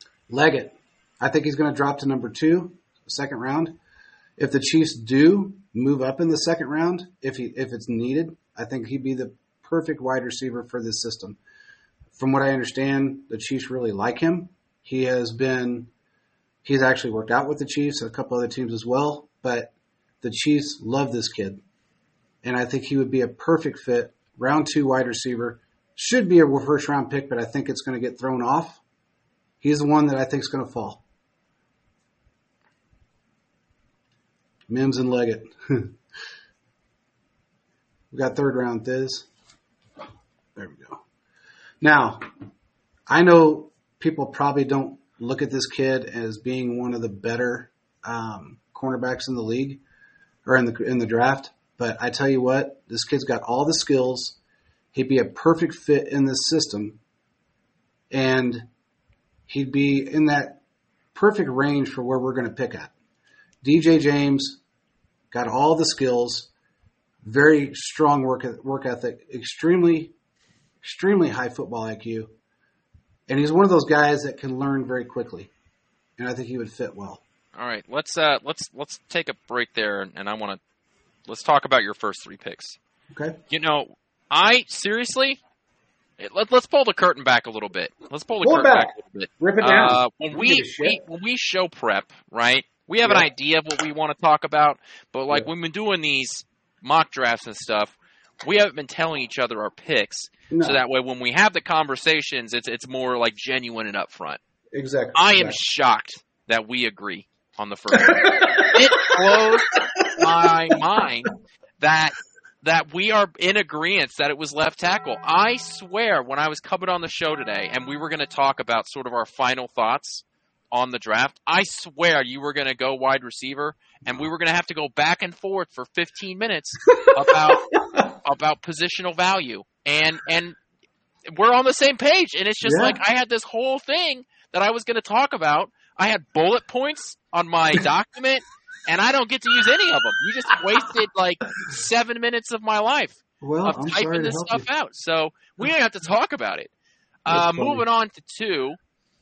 Leggett. I think he's going to drop to number two, second round. If the Chiefs do move up in the second round if he if it's needed. I think he'd be the perfect wide receiver for this system. From what I understand, the Chiefs really like him. He has been he's actually worked out with the Chiefs and a couple other teams as well, but the Chiefs love this kid. And I think he would be a perfect fit. Round two wide receiver. Should be a first round pick, but I think it's going to get thrown off. He's the one that I think is going to fall. Mims and Leggett. We got third round Thiz. There we go. Now, I know people probably don't look at this kid as being one of the better um, cornerbacks in the league or in the in the draft, but I tell you what, this kid's got all the skills. He'd be a perfect fit in this system, and he'd be in that perfect range for where we're going to pick at. D J James got all the skills, very strong work work ethic, extremely, extremely high football I Q, and he's one of those guys that can learn very quickly, and I think he would fit well. All right, let's uh, let's let's take a break there, and I want to let's talk about your first three picks. Okay. You know, I seriously. Let, let's pull the curtain back a little bit. Let's pull the pull curtain back. back a little bit. Rip it down. Uh, when we, we when we show prep, right? We have yeah. an idea of what we want to talk about, but like yeah. when we're doing these mock drafts and stuff, we haven't been telling each other our picks, no. so that way when we have the conversations, it's it's more like genuine and upfront. Exactly. I exactly. am shocked that we agree on the first one. It blows my mind that. that we are in agreement that it was left tackle. I swear when I was coming on the show today and we were going to talk about sort of our final thoughts on the draft, I swear you were going to go wide receiver and we were going to have to go back and forth for fifteen minutes about about positional value. And and we're on the same page. And it's just yeah. like I had this whole thing that I was going to talk about. I had bullet points on my document. And I don't get to use any of them. You just wasted like seven minutes of my life well, of I'm typing this stuff you. out. So we don't have to talk about it. Uh, moving on to two.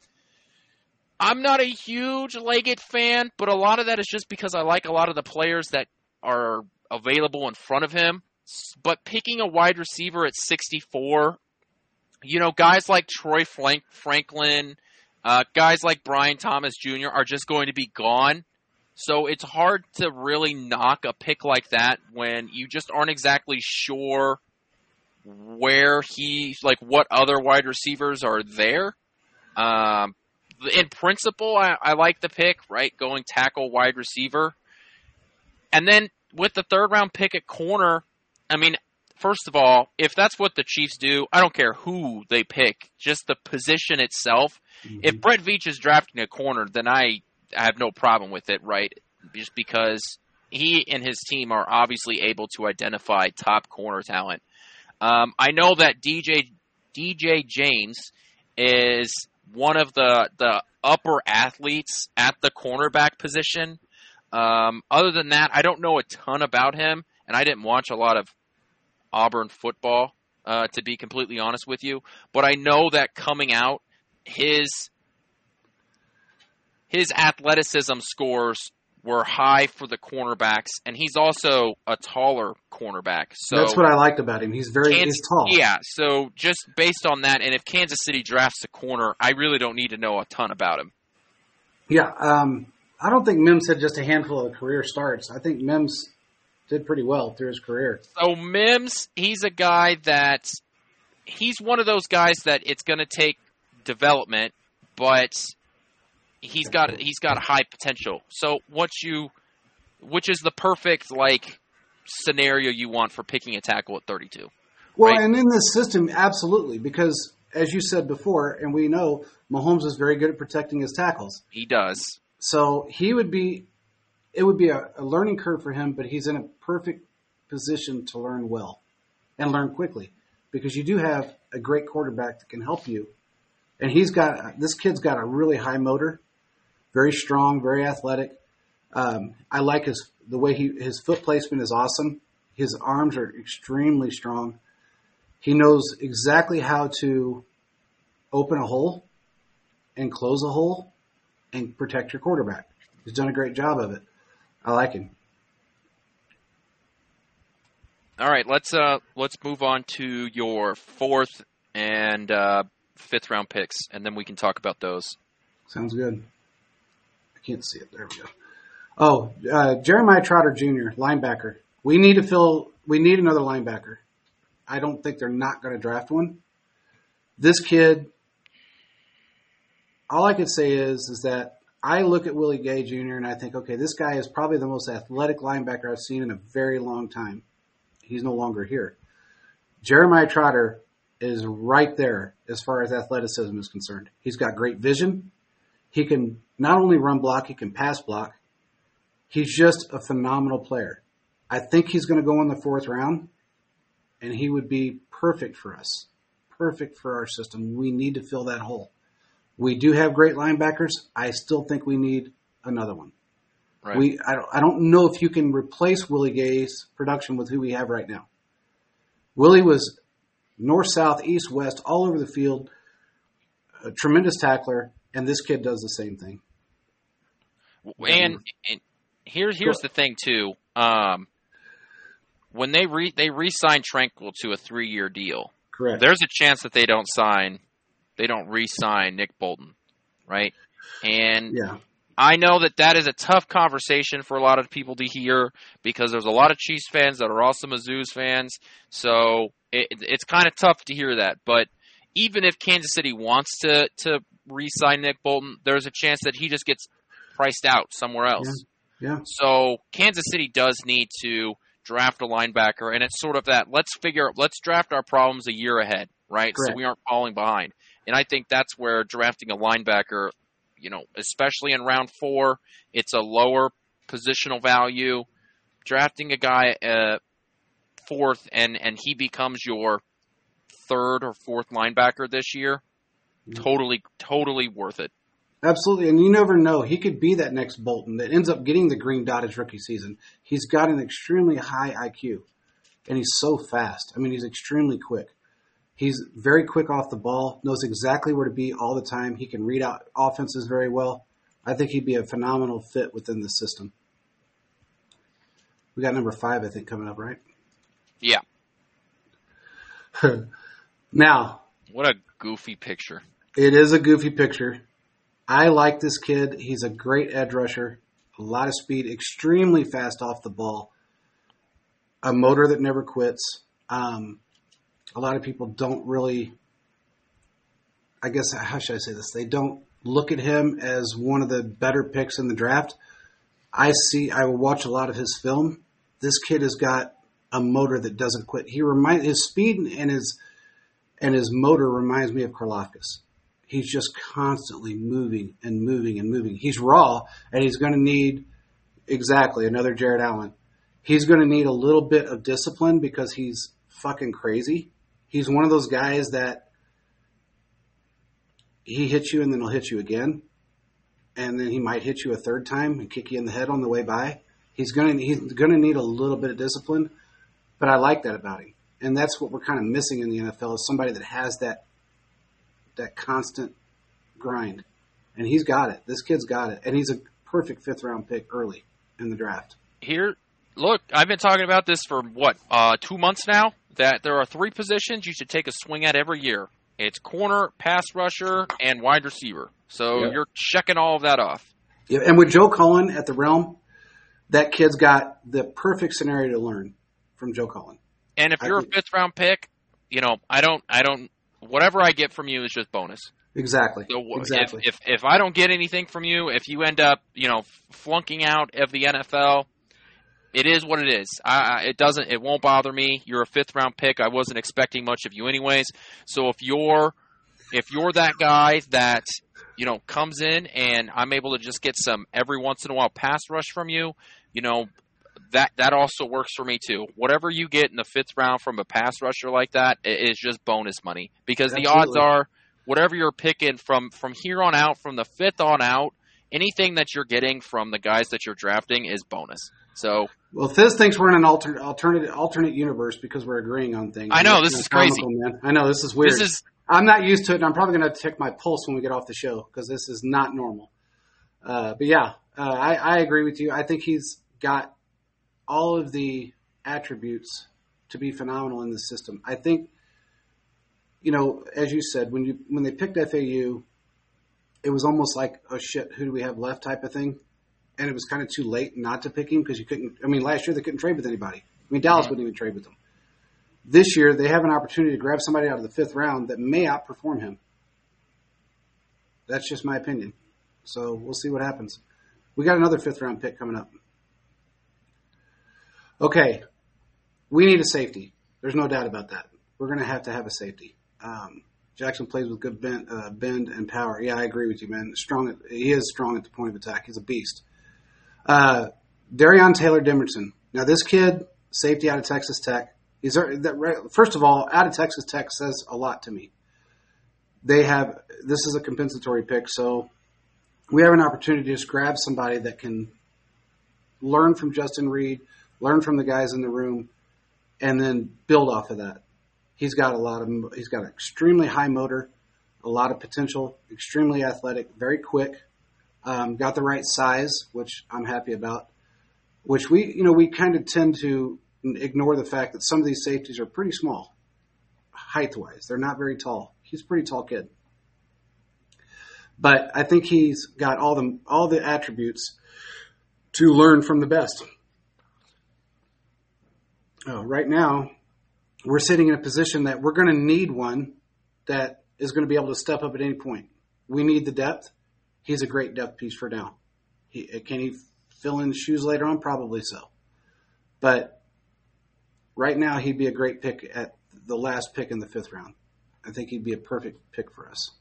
I'm not a huge Leggett fan, but a lot of that is just because I like a lot of the players that are available in front of him. But picking a wide receiver at sixty-four, you know, guys like Troy Frank- Franklin, uh, guys like Brian Thomas Junior are just going to be gone. So it's hard to really knock a pick like that when you just aren't exactly sure where he, like what other wide receivers are there. Um, in principle, I, I like the pick, right? Going tackle, wide receiver. And then with the third round pick at corner, I mean, first of all, if that's what the Chiefs do, I don't care who they pick, just the position itself. Mm-hmm. If Brett Veach is drafting a corner, then I... I have no problem with it, right? Just because he and his team are obviously able to identify top corner talent. Um, I know that D J D J James is one of the the upper athletes at the cornerback position. Um, other than that, I don't know a ton about him, and I didn't watch a lot of Auburn football, uh, to be completely honest with you. But I know that coming out, his His athleticism scores were high for the cornerbacks, and he's also a taller cornerback. So that's what I liked about him. He's very Kansas, he's tall. Yeah, so just based on that, and if Kansas City drafts a corner, I really don't need to know a ton about him. Yeah, um, I don't think Mims had just a handful of career starts. I think Mims did pretty well through his career. So Mims, he's a guy that he's one of those guys that it's going to take development, but he's got he's got a high potential. So what you, which is the perfect like scenario you want for picking a tackle at thirty-two. Well, right? and in this system, absolutely, because as you said before, and we know Mahomes is very good at protecting his tackles. He does. So he would be, it would be a, a learning curve for him, but he's in a perfect position to learn well and learn quickly because you do have a great quarterback that can help you. And he's got, this kid's got a really high motor, very strong, very athletic. Um, I like his, the way he, his foot placement is awesome. His arms are extremely strong. He knows exactly how to open a hole and close a hole and protect your quarterback. He's done a great job of it. I like him. All right, let's uh let's move on to your fourth and uh, fifth round picks, and then we can talk about those. Sounds good. I can't see it. There we go. Oh, uh, Jeremiah Trotter Junior, linebacker. We need to fill. We need another linebacker. I don't think they're not going to draft one. This kid. All I could say is, is that I look at Willie Gay Junior and I think, okay, this guy is probably the most athletic linebacker I've seen in a very long time. He's no longer here. Jeremiah Trotter is right there as far as athleticism is concerned. He's got great vision. He can not only run block, he can pass block. He's just a phenomenal player. I think he's going to go in the fourth round, and he would be perfect for us, perfect for our system. We need to fill that hole. We do have great linebackers. I still think we need another one. Right. We I don't, I don't know if you can replace Willie Gay's production with who we have right now. Willie was north, south, east, west, all over the field, a tremendous tackler, and this kid does the same thing. And, and here's here's the thing too. Um, when they re they re-sign Tranquil to a three-year deal, correct? There's a chance that they don't sign, they don't re-sign Nick Bolton, right? And yeah. I know that that is a tough conversation for a lot of people to hear because there's a lot of Chiefs fans that are also Mizzou's fans. So it, it's kind of tough to hear that. But even if Kansas City wants to, to re-sign Nick Bolton, there's a chance that he just gets priced out somewhere else. Yeah. yeah. So Kansas City does need to draft a linebacker, and it's sort of that, let's figure, let's draft our problems a year ahead, right? Correct. So we aren't falling behind. And I think that's where drafting a linebacker, you know, especially in round four, it's a lower positional value. Drafting a guy uh, fourth and, and he becomes your third or fourth linebacker this year, mm-hmm. totally, totally worth it. Absolutely. And you never know. He could be that next Bolton that ends up getting the green dot his rookie season. He's got an extremely high I Q, and he's so fast. I mean, he's extremely quick. He's very quick off the ball, knows exactly where to be all the time. He can read out offenses very well. I think he'd be a phenomenal fit within the system. We got number five, I think, coming up, right? Yeah. Now. What a goofy picture. It is a goofy picture. I like this kid. He's a great edge rusher, a lot of speed, extremely fast off the ball, a motor that never quits. Um, a lot of people don't really, I guess, how should I say this? They don't look at him as one of the better picks in the draft. I see, I will watch a lot of his film. This kid has got a motor that doesn't quit. He remind his speed and his and his motor reminds me of Karlaftis. He's just constantly moving and moving and moving. He's raw, and he's going to need, exactly, another Jared Allen. He's going to need a little bit of discipline because he's fucking crazy. He's one of those guys that he hits you and then he'll hit you again. And then he might hit you a third time and kick you in the head on the way by. He's going to, he's going to need a little bit of discipline, but I like that about him. And that's what we're kind of missing in the N F L is somebody that has that that constant grind. And he's got it. This kid's got it. And he's a perfect fifth round pick early in the draft. Here, look, I've been talking about this for, what, uh, two months now, that there are three positions you should take a swing at every year. It's corner, pass rusher, and wide receiver. So yep. You're checking all of that off. Yeah, and with Joe Cullen at the Realm, that kid's got the perfect scenario to learn from Joe Cullen. And if you're a fifth round pick, you know, I don't, I don't, whatever I get from you is just bonus. Exactly. So exactly. If, if if I don't get anything from you, if you end up, you know, flunking out of the N F L, it is what it is. I, it doesn't, it won't bother me. You're a fifth round pick. I wasn't expecting much of you anyways. So if you're, if you're that guy that, you know, comes in and I'm able to just get some every once in a while pass rush from you, you know, that that also works for me too. Whatever you get in the fifth round from a pass rusher like that is just bonus money because Absolutely. The odds are whatever you're picking from from here on out, from the fifth on out, anything that you're getting from the guys that you're drafting is bonus. So, well, Fizz thinks we're in an alternate alternate alternate universe because we're agreeing on things. I know this is crazy, man. I know this is weird. This is. I'm not used to it, and I'm probably going to check my pulse when we get off the show because this is not normal. Uh, but yeah, uh, I, I agree with you. I think he's got all of the attributes to be phenomenal in this system. I think, you know, as you said, when you when they picked F A U, it was almost like, oh shit, who do we have left type of thing, and it was kind of too late not to pick him because you couldn't. I mean, last year they couldn't trade with anybody. I mean, Dallas wouldn't even trade with them. This year they have an opportunity to grab somebody out of the fifth round that may outperform him. That's just my opinion. So we'll see what happens. We got another fifth round pick coming up. Okay, we need a safety. There's no doubt about that. We're going to have to have a safety. Um, Jackson plays with good bend, uh, bend and power. Yeah, I agree with you, man. Strong. At, he is strong at the point of attack. He's a beast. Uh, Darion Taylor-Dimmerson. Now, this kid, safety out of Texas Tech. He's first of all, out of Texas Tech says a lot to me. They have this is a compensatory pick, so we have an opportunity to just grab somebody that can learn from Justin Reed, learn from the guys in the room, and then build off of that. He's got a lot of he's got an extremely high motor, a lot of potential, extremely athletic, very quick, um, got the right size, which I'm happy about. Which we you know we kind of tend to ignore the fact that some of these safeties are pretty small, height-wise. They're not very tall. He's a pretty tall kid. But I think he's got all the all the attributes to learn from the best. Oh, right now, we're sitting in a position that we're going to need one that is going to be able to step up at any point. We need the depth. He's a great depth piece for now. He, can he fill in the shoes later on? Probably so. But right now, he'd be a great pick at the last pick in the fifth round. I think he'd be a perfect pick for us.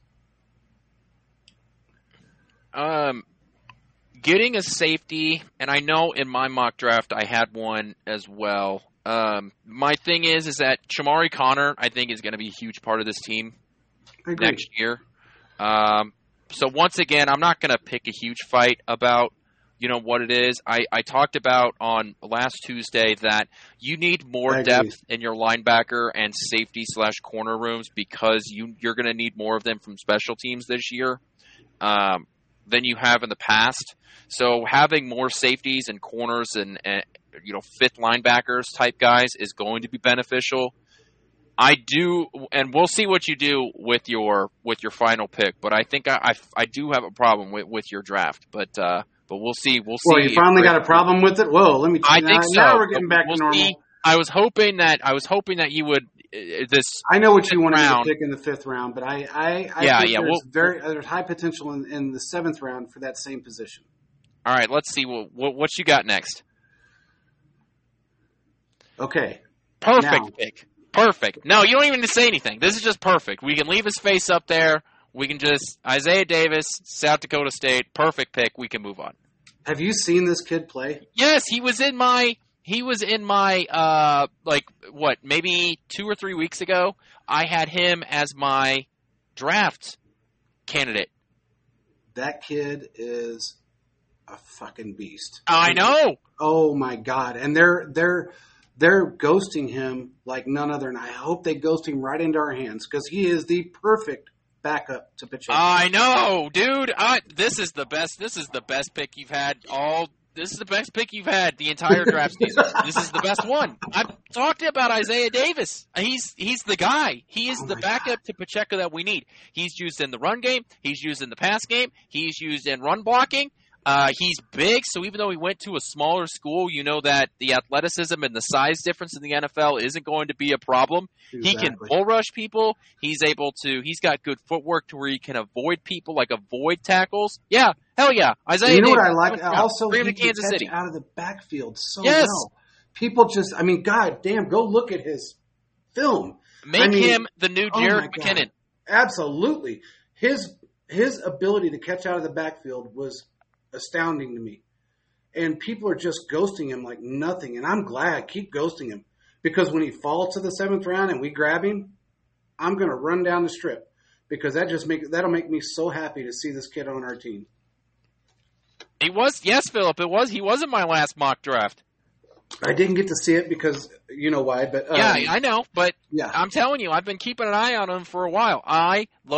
Um, getting a safety, and I know in my mock draft I had one as well. Um, my thing is, is that Shamari Connor, I think, is going to be a huge part of this team next year. Um, so once again, I'm not going to pick a huge fight about you know what it is. I, I talked about on last Tuesday that you need more depth in your linebacker and safety slash corner rooms because you, you're going to need more of them from special teams this year um, than you have in the past. So having more safeties and corners and, and you know fifth linebackers type guys is going to be beneficial. I do, and we'll see what you do with your with your final pick. But I think I I, I do have a problem with, with your draft. But uh, But we'll see. We'll see. Well, you finally got a problem with it? Whoa, let me I now, think so. Now we're getting back we'll to normal. See. I was hoping that I was hoping that you would uh, this. I know what you wanted round. to pick in the fifth round, but I, I, I yeah, think yeah, there's we'll, very there's high potential in, in the seventh round for that same position. All right, let's see what what, what you got next. Okay. Perfect now. pick. Perfect. No, you don't even need to say anything. This is just perfect. We can leave his face up there. We can just Isaiah Davis, South Dakota State. Perfect pick. We can move on. Have you seen this kid play? Yes, he was in my he was in my uh like what, maybe two or three weeks ago. I had him as my draft candidate. That kid is a fucking beast. I know. Oh my god. And they're they're they're ghosting him like none other, and I hope they ghost him right into our hands because he is the perfect backup to Pacheco. I know, dude. I, this is the best. This is the best pick you've had all. This is the best pick you've had the entire draft season. This is the best one. I've talked about Isaiah Davis. He's he's the guy. He is oh the backup God. to Pacheco that we need. He's used in the run game. He's used in the pass game. He's used in run blocking. Uh, he's big, so even though he went to a smaller school, you know that the athleticism and the size difference in the N F L isn't going to be a problem. Exactly. He can bull rush people. He's able to. He's got good footwork to where he can avoid people, like avoid tackles. Yeah, hell yeah. Isaiah. You know Davis, what I like? Also, bring he him to Kansas can catch City out of the backfield so yes. well. People just, I mean, God damn, go look at his film. Make I mean, him the new Jerick oh McKinnon. Absolutely, his his ability to catch out of the backfield was astounding to me, and people are just ghosting him like nothing, and I'm glad. Keep ghosting him, because when he falls to the seventh round and we grab him, I'm going to run down the strip, because that just make that'll make me so happy to see this kid on our team. He was, yes, Philip, it was. He was in my last mock draft. I didn't get to see it because you know why, but um, yeah, I know, but yeah. I'm telling you, I've been keeping an eye on him for a while. I love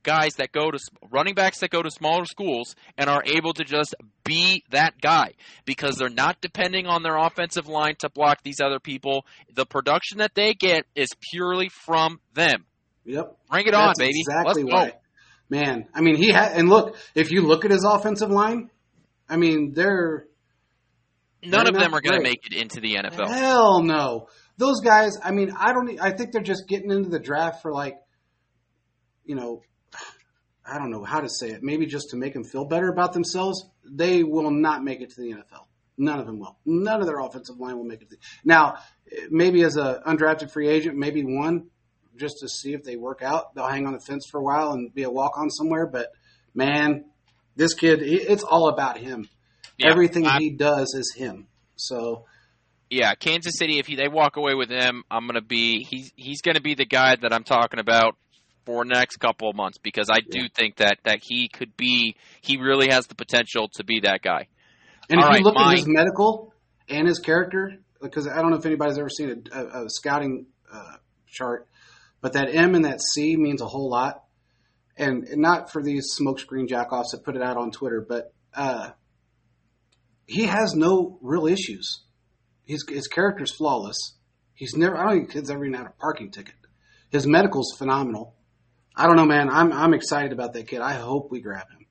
guys that go to running backs that go to smaller schools and are able to just be that guy because they're not depending on their offensive line to block these other people. The production that they get is purely from them. Yep. Bring it That's on, baby. Exactly Let's why. go. Man, I mean, he had, and look, if you look at his offensive line, I mean, they're None they're of them not are going to great. make it into the N F L. Hell no. Those guys, I mean, I don't, I think they're just getting into the draft for like, you know, I don't know how to say it. Maybe just to make them feel better about themselves. They will not make it to the N F L. None of them will. None of their offensive line will make it. To the, now, maybe as an undrafted free agent, maybe one, just to see if they work out. They'll hang on the fence for a while and be a walk-on somewhere. But, man, this kid, it's all about him. Yeah, Everything I, he does is him. So, yeah, Kansas City, if he, they walk away with him, I'm going to be – he's he's going to be the guy that I'm talking about for the next couple of months because I do yeah. think that, that he could be – he really has the potential to be that guy. And All if right, you look mine. at his medical and his character, because I don't know if anybody's ever seen a, a, a scouting uh, chart, but that M and that C means a whole lot. And, and not for these smokescreen jackoffs that put it out on Twitter, but uh, he has no real issues. His, his character's flawless. He's never, I don't think kid's ever even had a parking ticket. His medical's phenomenal. I don't know, man. I'm I'm excited about that kid. I hope we grab him.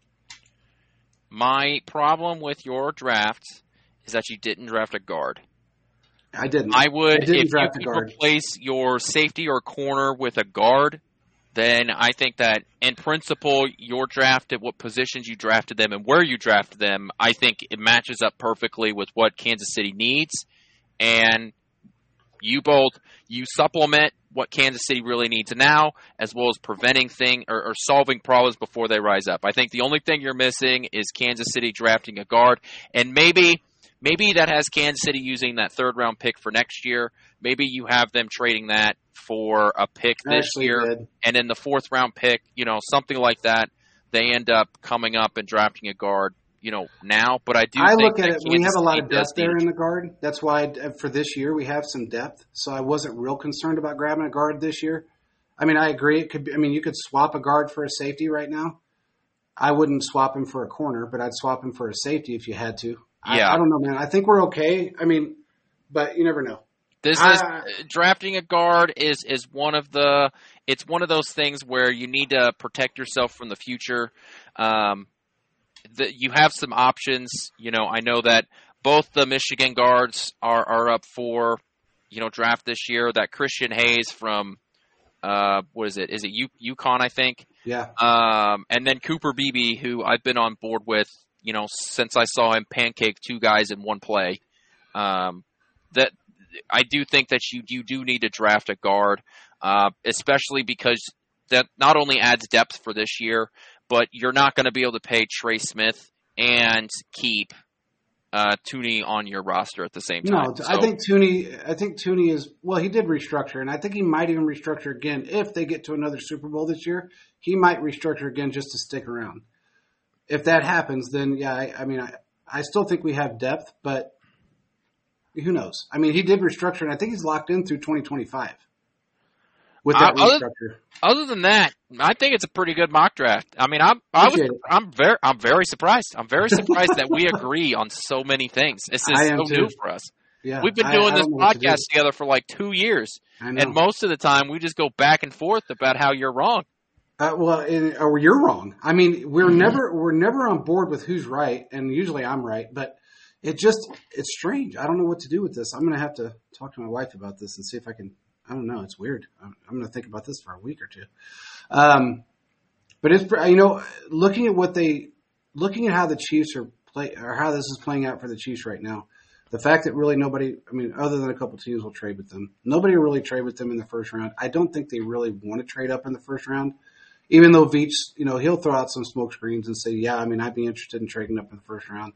My problem with your draft is that you didn't draft a guard. I didn't. I would, I didn't if you draft a could guard. replace your safety or corner with a guard, then I think that, in principle, your draft at what positions you drafted them and where you drafted them, I think it matches up perfectly with what Kansas City needs. And you both, you supplement what Kansas City really needs now, as well as preventing thing or, or solving problems before they rise up. I think the only thing you're missing is Kansas City drafting a guard, and maybe maybe that has Kansas City using that third round pick for next year. Maybe you have them trading that for a pick this Actually year, did. and in the fourth round pick, you know, something like that, they end up coming up and drafting a guard, you know, now. But I do I think look at that it, we Kansas have a lot City of does depth there need- in the guard. That's why uh, for this year we have some depth. So I wasn't real concerned about grabbing a guard this year. I mean, I agree. It could be, I mean, you could swap a guard for a safety right now. I wouldn't swap him for a corner, but I'd swap him for a safety if you had to. Yeah. I, I don't know, man. I think we're okay. I mean, but you never know. This I- is drafting a guard is is one of the it's one of those things where you need to protect yourself from the future. Um, the, you have some options. You know, I know that both the Michigan guards are, are up for, you know, draft this year. That Christian Hayes from uh, what is it? Is it U- UConn? I think. Yeah. Um, and then Cooper Beebe, who I've been on board with, you know, since I saw him pancake two guys in one play. Um, that. I do think that you, you do need to draft a guard, uh, especially because that not only adds depth for this year, but you're not going to be able to pay Trey Smith and keep uh, Tooney on your roster at the same time. No, So, I think Tooney. I think Tooney is well. He did restructure, and I think he might even restructure again if they get to another Super Bowl this year. He might restructure again just to stick around. If that happens, then yeah. I, I mean, I, I still think we have depth, but who knows? I mean, he did restructure, and I think he's locked in through twenty twenty-five with that Uh, other- restructure. other than that, I think it's a pretty good mock draft. I mean, I'm I was Appreciate it. I'm very I'm very surprised. I'm very surprised that we agree on so many things. This is I am so too. new for us. Yeah, We've been I- doing I this don't know what to do. podcast together for like two years, I know. and most of the time we just go back and forth about how you're wrong. Uh, well, and, or you're wrong. I mean, we're Mm-hmm. never we're never on board with who's right, and usually I'm right, but it just it's strange. I don't know what to do with this. I'm going to have to talk to my wife about this and see if I can. I don't know. It's weird. I'm, I'm going to think about this for a week or two. Um, but it's you know looking at what they looking at how the Chiefs are play or how this is playing out for the Chiefs right now. The fact that really nobody, I mean, other than a couple teams will trade with them, nobody will really trade with them in the first round. I don't think they really want to trade up in the first round. Even though Veach, you know, he'll throw out some smoke screens and say, yeah, I mean, I'd be interested in trading up in the first round.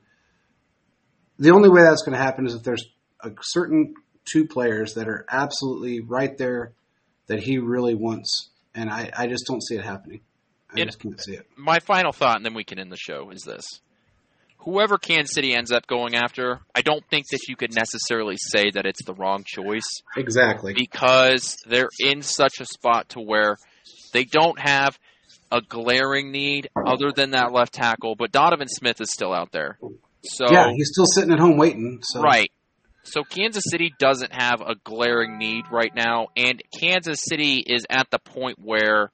The only way that's going to happen is if there's a certain two players that are absolutely right there that he really wants. And I, I just don't see it happening. I It- just can't see it. My final thought, and then we can end the show, is this. Whoever Kansas City ends up going after, I don't think that you could necessarily say that it's the wrong choice Exactly. because they're in such a spot to where they don't have a glaring need other than that left tackle, but Donovan Smith is still out there. So yeah, he's still sitting at home waiting. So. Right. So Kansas City doesn't have a glaring need right now, and Kansas City is at the point where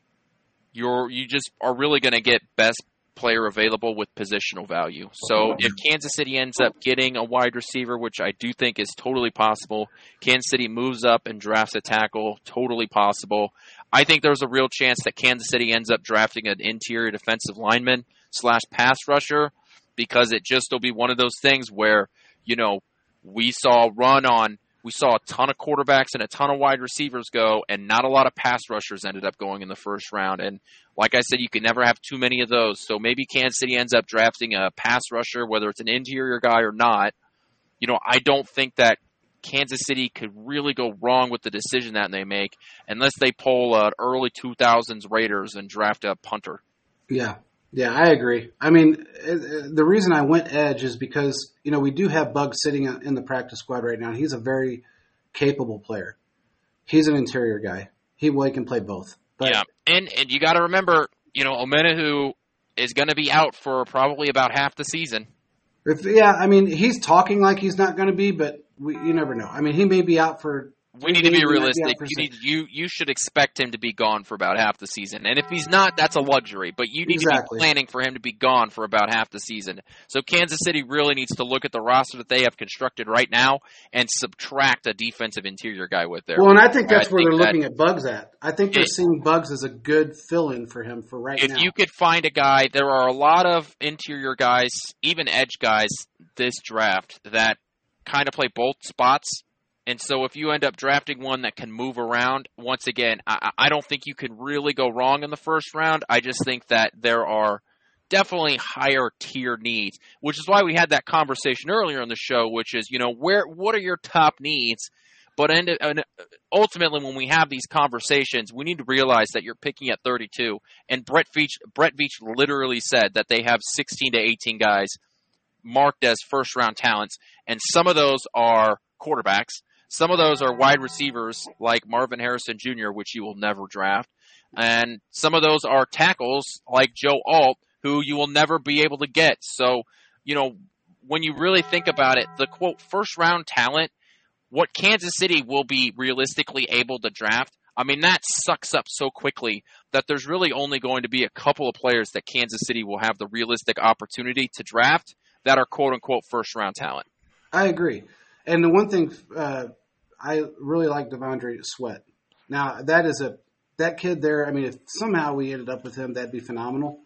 you're you just are really going to get best player available with positional value. So if Kansas City ends up getting a wide receiver, which I do think is totally possible, Kansas City moves up and drafts a tackle, totally possible. I think there's a real chance that Kansas City ends up drafting an interior defensive lineman slash pass rusher, because it just will be one of those things where, you know, we saw run on, we saw a ton of quarterbacks and a ton of wide receivers go, and not a lot of pass rushers ended up going in the first round. And like I said, you can never have too many of those. So maybe Kansas City ends up drafting a pass rusher, whether it's an interior guy or not. You know, I don't think that Kansas City could really go wrong with the decision that they make unless they pull an early two thousands Raiders and draft a punter. Yeah. Yeah, I agree. I mean, the reason I went edge is because, you know, we do have Buggs sitting in the practice squad right now, and he's a very capable player. He's an interior guy. He, well, he can play both. But, yeah, and, and you got to remember, you know, Omenihu is going to be out for probably about half the season. If, yeah, I mean, he's talking like he's not going to be, but we, you never know. I mean, he may be out for We need to be realistic. You need you you should expect him to be gone for about half the season. And if he's not, that's a luxury. But you need exactly. to be planning for him to be gone for about half the season. So Kansas City really needs to look at the roster that they have constructed right now and subtract a defensive interior guy with there. Well, and I think that's I where think they're that, looking at Buggs at. I think they're it, seeing Buggs as a good fill-in for him for right if now. If you could find a guy, there are a lot of interior guys, even edge guys, this draft that kind of play both spots. And so if you end up drafting one that can move around, once again, I, I don't think you can really go wrong in the first round. I just think that there are definitely higher tier needs, which is why we had that conversation earlier in the show, which is, you know, where what are your top needs? But end, and ultimately, when we have these conversations, we need to realize that you're picking at thirty-two. And Brett Veach, Brett Veach literally said that they have sixteen to eighteen guys marked as first-round talents, and some of those are quarterbacks. Some of those are wide receivers like Marvin Harrison Junior, which you will never draft. And some of those are tackles like Joe Alt, who you will never be able to get. So, you know, when you really think about it, the, quote, first-round talent, what Kansas City will be realistically able to draft, I mean, that sucks up so quickly that there's really only going to be a couple of players that Kansas City will have the realistic opportunity to draft that are, quote-unquote, first-round talent. I agree. And the one thing uh, I really like Devondre Sweat. Now, that is a that kid there, I mean, if somehow we ended up with him, that'd be phenomenal.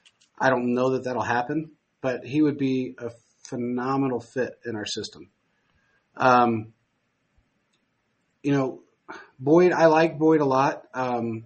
I don't know that that'll happen, but he would be a phenomenal fit in our system. Um, you know, Boyd, I like Boyd a lot. Um,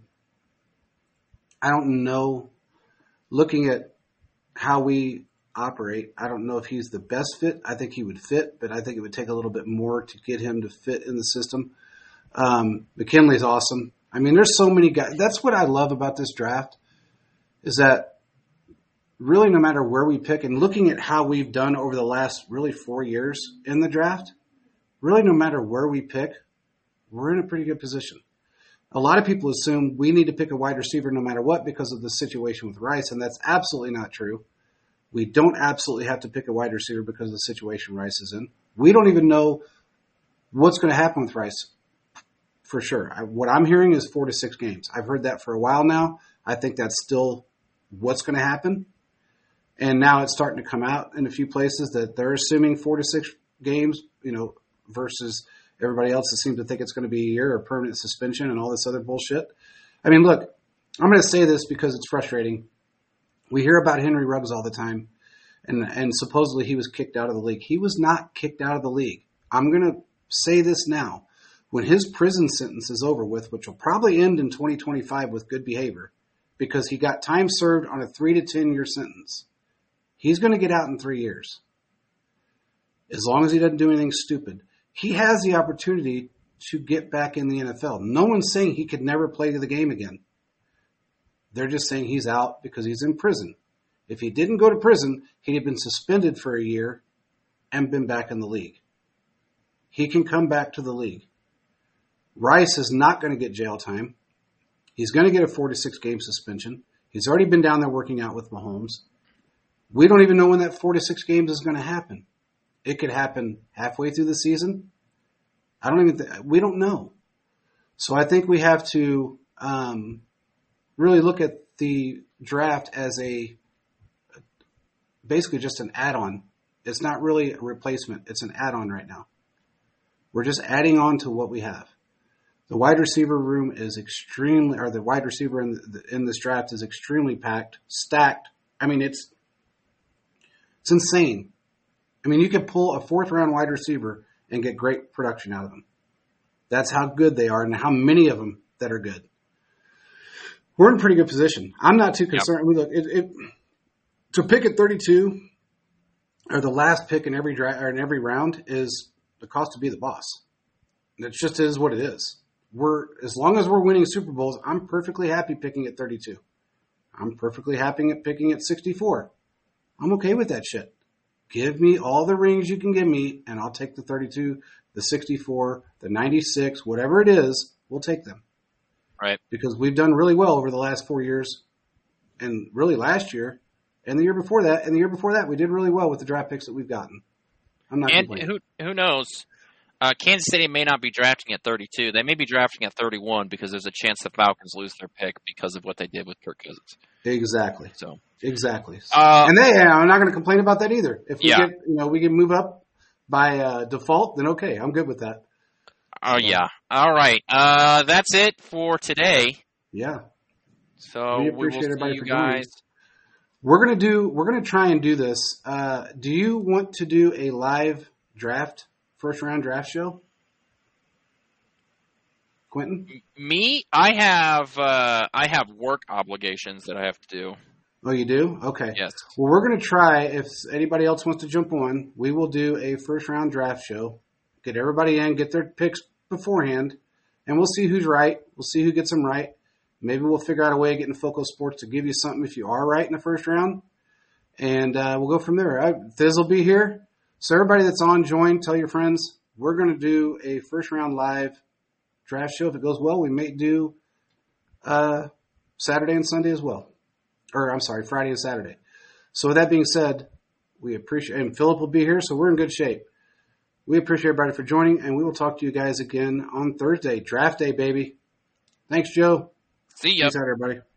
I don't know, looking at how we operate, I don't know if he's the best fit. I think he would fit, but I think it would take a little bit more to get him to fit in the system. Um, McKinley's awesome. I mean, there's so many guys. That's what I love about this draft, is that really no matter where we pick, and looking at how we've done over the last really four years in the draft, really no matter where we pick, we're in a pretty good position. A lot of people assume we need to pick a wide receiver no matter what because of the situation with Rice, and that's absolutely not true. We don't absolutely have to pick a wide receiver because of the situation Rice is in. We don't even know what's going to happen with Rice for sure. I, what I'm hearing is four to six games. I've heard that for a while now. I think that's still what's going to happen. And now it's starting to come out in a few places that they're assuming four to six games, you know, versus everybody else that seems to think it's going to be a year or permanent suspension and all this other bullshit. I mean, look, I'm going to say this because it's frustrating. We hear about Henry Ruggs all the time, and and supposedly he was kicked out of the league. He was not kicked out of the league. I'm going to say this now. When his prison sentence is over with, which will probably end in twenty twenty-five with good behavior, because he got time served on a three to ten year sentence, he's going to get out in three years. As long as he doesn't do anything stupid. He has the opportunity to get back in the N F L. No one's saying he could never play the game again. They're just saying he's out because he's in prison. If he didn't go to prison, he'd have been suspended for a year and been back in the league. He can come back to the league. Rice is not going to get jail time. He's going to get a four to six game suspension. He's already been down there working out with Mahomes. We don't even know when that four to six games is going to happen. It could happen halfway through the season. I don't even. Th- we don't know. So I think we have to um, really look at the draft as a basically just an add-on. It's not really a replacement. It's an add-on right now. We're just adding on to what we have. The wide receiver room is extremely, or the wide receiver in the, in this draft is extremely packed, stacked. I mean, it's it's insane. I mean, you can pull a fourth round wide receiver and get great production out of them. That's how good they are, and how many of them that are good. We're in a pretty good position. I'm not too concerned. Yep. Look, it, it, to pick at thirty-two, or the last pick in every dra- or in every round, is the cost to be the boss. It just is what it is. We're as long as we're winning Super Bowls, I'm perfectly happy picking at thirty-two. I'm perfectly happy at picking at sixty-four. I'm okay with that shit. Give me all the rings you can give me, and I'll take the thirty-two, the sixty-four, the ninety-six, whatever it is, we'll take them. Right. Because we've done really well over the last four years, and really last year, and the year before that, and the year before that, we did really well with the draft picks that we've gotten. I'm not and complaining. who who knows? Uh, Kansas City may not be drafting at thirty-two. They may be drafting at thirty-one because there's a chance the Falcons lose their pick because of what they did with Kirk Cousins. Exactly. So exactly. Uh, and they, I'm not going to complain about that either. If we yeah. get, you know, we can move up by uh, default, then okay, I'm good with that. Oh uh, yeah. All right. Uh, that's it for today. Yeah. So we we appreciate will everybody see you for joining. guys. We're gonna do. We're gonna try and do this. Uh, do you want to do a live draft, first round draft show, Quentin? Me, I have uh, I have work obligations that I have to do. Oh, you do? Okay. Yes. Well, we're gonna try. If anybody else wants to jump on, we will do a first round draft show. Get everybody in, get their picks beforehand, and we'll see who's right. We'll see who gets them right. Maybe we'll figure out a way of getting Foco Sports to give you something if you are right in the first round. And uh, we'll go from there. I, Thiz will be here. So everybody that's on, join, tell your friends. We're going to do a first round live draft show. If it goes well, we may do uh, Saturday and Sunday as well. Or I'm sorry, Friday and Saturday. So with that being said, we appreciate, and Philip will be here, so we're in good shape. We appreciate everybody for joining, and we will talk to you guys again on Thursday. Draft day, baby. Thanks, Joe. See ya. Peace out, everybody.